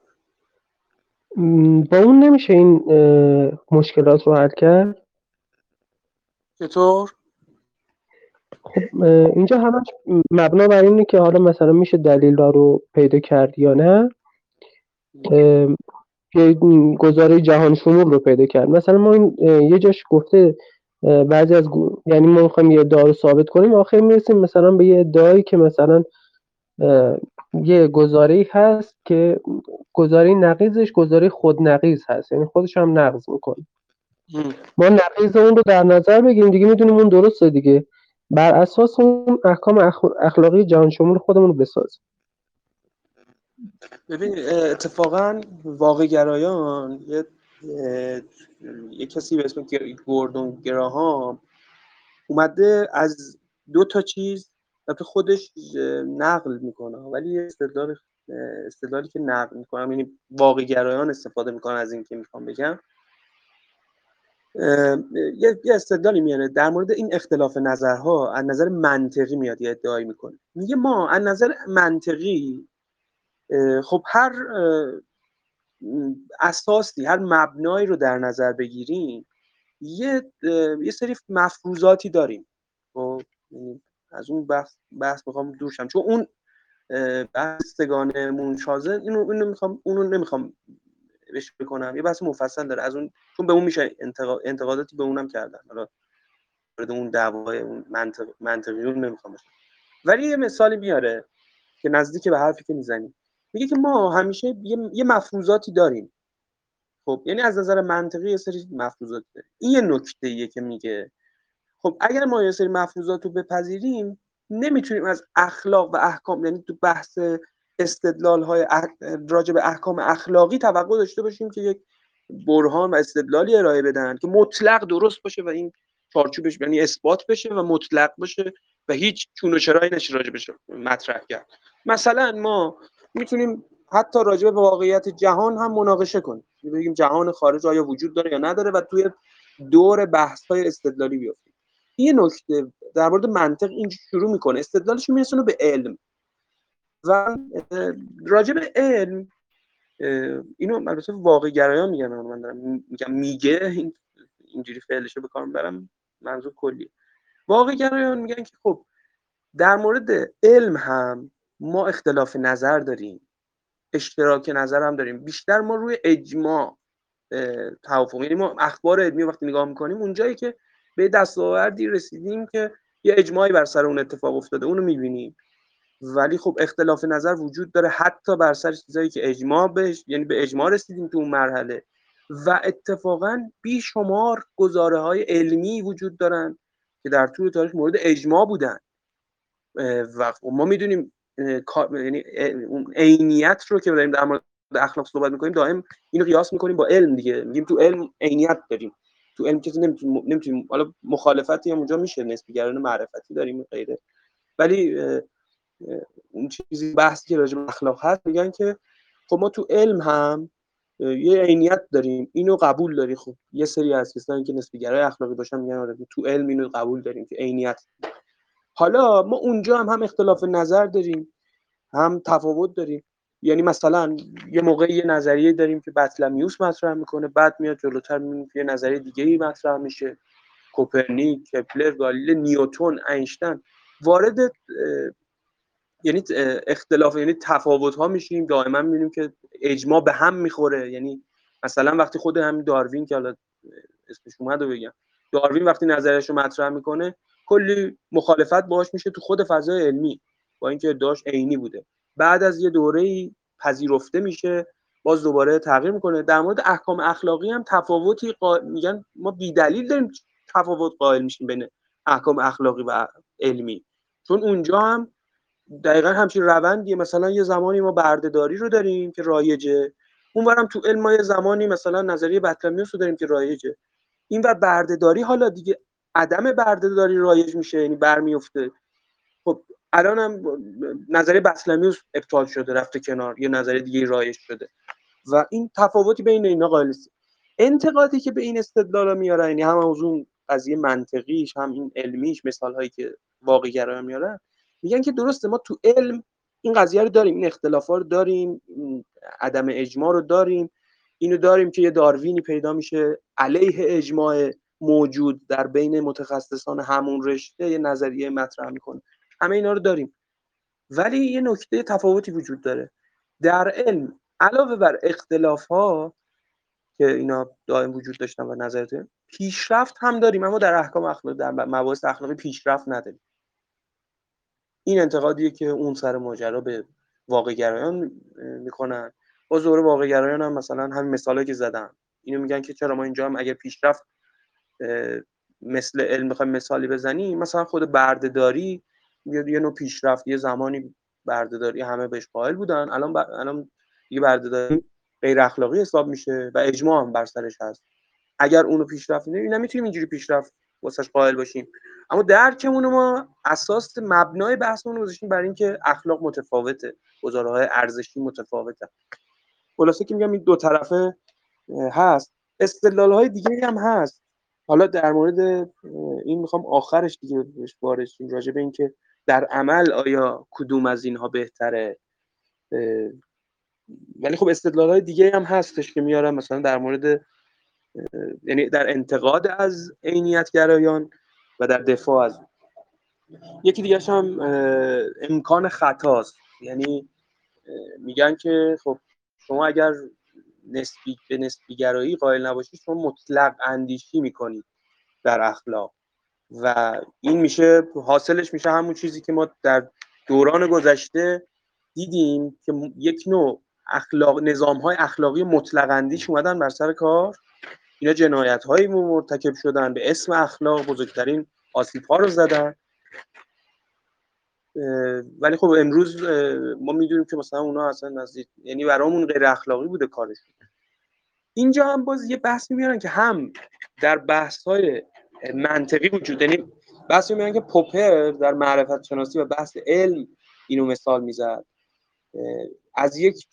با اون نمیشه این مشکلات رو حل کرد؟ چطور؟ خب اینجا همش مبنا بر اینه که حالا مثلا میشه دلیل رو پیدا کرد یا نه، که گزاره جهان شمول رو پیدا کرد. مثلا ما این یه جاش گفته بعضی از یعنی ما میخوایم یه ادعا رو ثابت کنیم، آخر میرسیم مثلا به یه ادعایی که مثلا یه گزاره‌ای هست که گزاره نقیضش گزاره خودنقیض هست، یعنی خودش هم نقض میکنه. ما نقیض اون رو در نظر بگیریم دیگه، میدونیم اون درسته دیگه، بر اساس اون احکام اخلاقی جهان شمول خودمون رو بسازیم. ببین اتفاقا واقع گرایان یه کسی به اسم گوردون گراهام اومده از 2 تا چیز البته خودش نقل میکنه، ولی استدلالی که نقل میکنم، یعنی واقع گرایان استفاده میکنن از این که میخوام بگم، یه استدلالی میاره در مورد این اختلاف نظرها. از نظر منطقی میاد یه ادعایی میکنه، میگه ما از نظر منطقی خب هر اساسی، هر مبنایی رو در نظر بگیریم یه سری مفروضاتی داریم. خب از اون بحث میخوام دور شم، چون اون بحث سگانه مونشازه اونو نمیخوام بهش بکنم، یه بحث مفصل داره از اون، چون به اون میشه انتقاداتی به اونم کردن، حالا وارد اون دعوای اون منطقیون نمیخوام بشم. ولی یه مثالی میاره که نزدیک به حرفی که میزنیم. میگه که ما همیشه یه مفروضاتی داریم. خب یعنی از نظر منطقی یه سری مفروضات داریم. این یه نکته‌ایه که میگه خب اگر ما یه سری مفروضات رو بپذیریم، نمیتونیم از اخلاق و احکام، یعنی تو بحث استدلال‌های راجع به احکام اخلاقی توقع داشته باشیم که یک برهان و استدلالی ارائه بدن که مطلق درست باشه و این چارچوبش یعنی اثبات بشه و مطلق باشه و هیچ چون و چرایی نشه راجع بهش مطرح کرد. مثلا ما میتونیم حتی راجع به واقعیت جهان هم مناقشه کنیم، بگیم جهان خارج آیا وجود داره یا نداره و توی دور بحث‌های استدلالی بیافتیم. یه نکته در مورد منطق این شروع میکنه، استدلالش میرسونه به علم و راجع به علم اینو البته واقع گرایان میگن، من دارم میگم میگه اینجوری فعلشو به کار میبرم، منظور کلیه. واقع گرایان میگن که خب در مورد علم هم ما اختلاف نظر داریم، اشتراک نظر هم داریم، بیشتر ما روی اجماع توافق، یعنی ما اخبار علمی وقتی نگاه میکنیم اونجایی که به دستاوردی رسیدیم که یه اجماعی بر سر اون اتفاق افتاده اونو میبینیم، ولی خب اختلاف نظر وجود داره حتی بر سر چیزایی که اجماع یعنی به اجماع رسیدیم تو اون مرحله. و اتفاقا بیشمار گزاره‌های علمی وجود دارن که در طول تاریخ مورد اجماع بودن و ما میدونیم یعنی اون عینیت رو که داریم در مورد اخلاق صحبت میکنیم دائم اینو قیاس میکنیم با علم دیگه، میگیم تو علم عینیت داریم، تو علم کسی نمیتونیم حالا مخالفتی هم اونجا میشه، نسبیگران معرفتی داریم غیره، ولی اون چیزی بحثی که راجع به اخلاق هست میگن که خب ما تو علم هم یه عینیت داریم، اینو قبول داری. خب یه سری از کسانی که نسبیگرای اخلاقی باشن میگن آره تو علم اینو قبول داریم که عینیت. حالا ما اونجا هم اختلاف نظر داریم، هم تفاوت داریم. یعنی مثلا یه موقع یه نظریه داریم که بطلمیوس مطرح میکنه، بعد میاد جلوتر میبینیم که یه نظریه دیگه‌ای مطرح میشه، کوپرنیک، کپلر، گالیله، نیوتن، اینشتین وارد یعنی اختلاف یعنی تفاوت ها میشیم، دائما میبینیم که اجماع به هم میخوره. یعنی مثلا وقتی خود همین داروین که حالا اسمش اومد رو بگم، داروین وقتی نظریه‌شو مطرح میکنه کلی مخالفت باهاش میشه تو خود فضای علمی، با اینکه ادعاش عینی بوده، بعد از یه دوره‌ای پذیرفته میشه، باز دوباره تغییر میکنه. در مورد احکام اخلاقی هم تفاوتی میگن ما بی‌دلیل داریم تفاوت قائل میشیم بین احکام اخلاقی و علمی، چون اونجا هم دقیقا همچین روندیه. مثلا یه زمانی ما بردهداری رو داریم که رایجه، اونورم تو علم ما یه زمانی مثلا نظریه بطلمیوس رو داریم که رایجه. اینور بردهداری حالا دیگه عدم بردهداری رایج میشه، یعنی برمیفته. خب الان هم نظریه بطلمیوس ابطال شده رفته کنار، یه نظریه دیگه رایج شده و این تفاوتی بین اینا قائل است. انتقادی که به این استدلالا میاره، یعنی هم از اون قضیه منطقیش هم این علمیش، مثالهایی که واقع گرا میاره، میگن که درسته ما تو علم این قضیه رو داریم، این اختلافات رو داریم، این عدم اجماع رو داریم، اینو داریم که یه داروینی پیدا میشه علیه اجماع موجود در بین متخصصان همون رشته یه نظریه مطرح میکنه، همه اینا رو داریم. ولی یه نکته تفاوتی وجود داره در علم، علاوه بر اختلاف‌ها که اینا دائم وجود داشتن و نظریات پیشرفت هم داریم، اما در احکام اخلاقی، در مباحث اخلاقی پیشرفت نداریم. این انتقادیه که اون سر ماجرا به واقع‌گرایان میکنن. باز دوره واقع‌گرایان هم مثلا همین مثالی که زدم اینو میگن که چرا ما اینجا هم اگر پیشرفت مثل علم بخوایم مثالی بزنیم، مثلا خود بردهداری یه نوع پیشرفت، یه زمانی بردهداری همه بهش قائل بودن، الان دیگه بردهداری غیر اخلاقی حساب میشه و اجماع هم بر سرش هست. اگر اونو پیشرفت نمیتونیم اینجوری پیشرفت واسش قائل باشیم، اما درکمون ما اساس مبنای بحثمون رو گذاشتیم برای اینکه اخلاق متفاوته، گزاره‌های ارزشی متفاوته. خلاصه که میگم این دو طرفه هست. استدلال‌های دیگه هم هست. حالا در مورد این میخوام آخرش دیگه بهش وارد شیم، راجع به اینکه در عمل آیا کدوم از اینها بهتره. ولی خب استدلال‌های دیگه هم هستش که میارم، مثلا در مورد یعنی در انتقاد از عینیت‌گرایان و در دفاع از. یکی دیگه هم امکان خطاست. یعنی میگن که خب شما اگر به نسبی گرایی قائل نباشید، شما مطلق اندیشی میکنید در اخلاق و این میشه حاصلش میشه همون چیزی که ما در دوران گذشته دیدیم که یک نوع نظام‌های اخلاقی مطلق اندیش اومدن بر سر کار. اینا جنایت‌هایی مرتکب شدن به اسم اخلاق، بزرگترین آسیب‌ها رو زدن. ولی خب امروز ما میدونیم که مثلا اونا اصلا نزدیک، یعنی برامون غیر اخلاقی بوده کارشون. اینجا هم باز یه بحث میارن که هم در بحث‌های منطقی وجود، یعنی بحث میارن که پوپر در معرفت شناسی و بحث علم اینو مثال میزد، از یک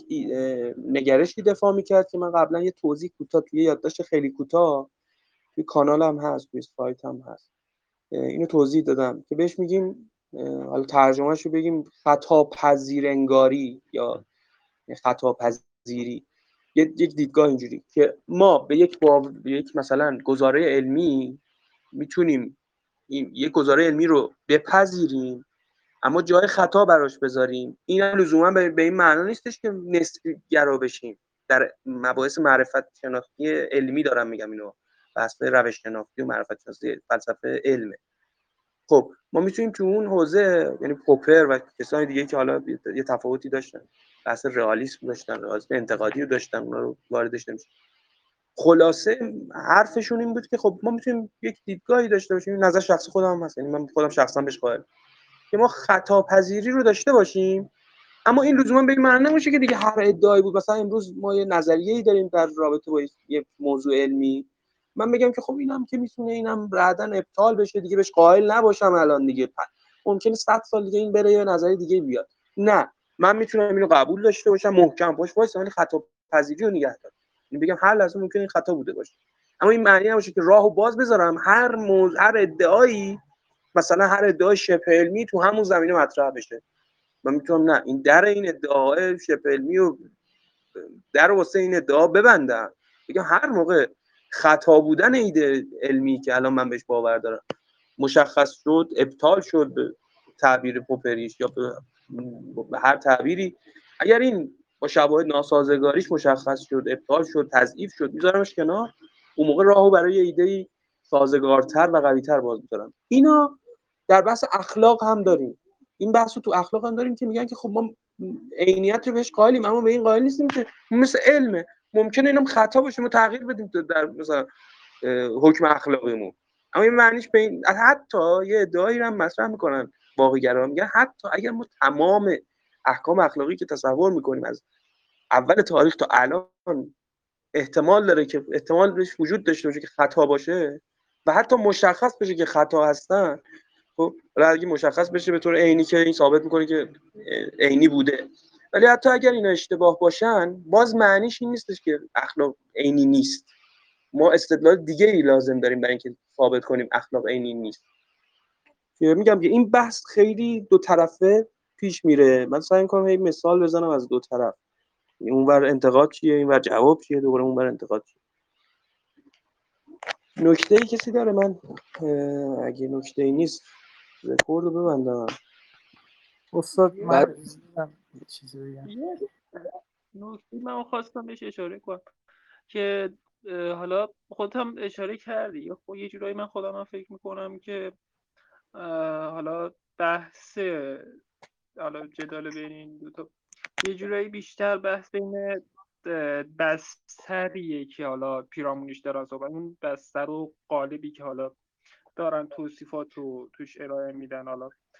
نگرشی دفاع میکرد که من قبلا یه توضیح کوتاه توی یادداشت خیلی کوتاه توی کانال هم هست، توی سایت هم هست، اینو توضیح دادم که بهش میگیم، حالا ترجمهش رو بگیم خطا پذیرنگاری یا خطا پذیری. یک دیدگاه اینجوری که ما به یک مثلا گزاره علمی میتونیم یک گزاره علمی رو بپذیریم اما جای خطا براش بذاریم. این لزوما به این معنا نیستش که نسبی گرا بشیم. در مباحث معرفت شناختی علمی دارم میگم، اینو بحث روش شناختی و معرفت شناختی فلسفه علمه. خب ما میتونیم تو اون حوزه، یعنی پوپر و کسانی دیگه که حالا یه تفاوتی داشتن، بحث رئالیسم داشتن، رئالیسم انتقادی رو داشتن، اونا رو واردش نمیشه. خلاصه حرفشون این بود که خب ما میتونیم یک دیدگاهی داشته باشیم، نظر شخصی خودم هم هست، یعنی من خودم شخصا بهش قائلم که ما خطا پذیری رو داشته باشیم، اما این لزوما به این معنی نمیشه که دیگه هر ادعایی بود. مثلا امروز ما یه نظریه‌ای داریم در رابطه با یه موضوع علمی، من بگم که خب اینم که میتونه اینم بعداً ابطال بشه دیگه، بهش قائل نباشم الان دیگه، ممکنه 100 سال دیگه این بره یه نظریه دیگه بیاد. نه، من میتونم اینو قبول داشته باشم، محکم باش وایس، ولی خطا پذیری رو نگه دارم، یعنی بگم هر لحظه ممکنه این خطا بوده باشه، اما این معنی نمیشه که راهو باز بذارم هر ادعایی، مثلا هر ادعای شبه علمی تو همون زمینه مطرح بشه. من میتونم نه، این در این ادعای شبه علمی و در واسه این ادعا ببندم، بگم هر موقع خطا بودن ایده علمی که الان من بهش باور دارم مشخص شد، ابطال شد به تعبیر پوپریش یا به هر تعبیری، اگر این با شواهد ناسازگاریش مشخص شد، ابطال شد، تضعیف شد، میذارمش کنار، اون موقع راهو برای ایده سازگارتر و قوی‌تر باز می‌ذارم. اینا در بحث اخلاق هم داریم، این بحثو تو اخلاق هم داریم که میگن که خب ما عینیت رو بهش قائلیم اما به این قائل نیستیم که مثل علمه، ممکنه اینم خطا باشه، ما تغییر بدیم در مثلا حکم اخلاقیمون. اما این معنیش به این، حتی یه ادعایی هم مطرح میکنن واقع‌گرا، میگن حتی اگر ما تمام احکام اخلاقی که تصور میکنیم از اول تاریخ تا الان احتمال داره که احتمال بهش وجود داشته باشه که خطا باشه و حتی مشخص بشه که خطا هستن، خب اگه مشخص بشه به طور عینی که این ثابت میکنه که عینی بوده، ولی حتی اگر اینا اشتباه باشن باز معنیش این نیستش که اخلاق عینی نیست. ما استدلال دیگه ای لازم داریم برای اینکه ثابت کنیم اخلاق عینی نیست. میگم که این بحث خیلی دو طرفه پیش میره، من سعی می‌کنم یه مثال بزنم از دو طرف، اونور انتقاد چیه اینور جواب چیه، دوباره اونور انتقاد چیه. نکته‌ای کسی داره؟ من اگه نکته‌ای نیست رکورد رو ببندم. استاد من یه چیزی بگم. نکته من خواستم بهش اشاره کنم. که حالا خودت هم اشاره کردی. خب یه جورایی من خودم هم فکر میکنم که حالا بحث حالا جدال بین این دو تا یه جورایی بیشتر بحث بین بستریه که حالا پیرامونش دارن صحبت، اون بستر و قالبی که حالا دارن توصیفات رو توش ارائه میدن. حالا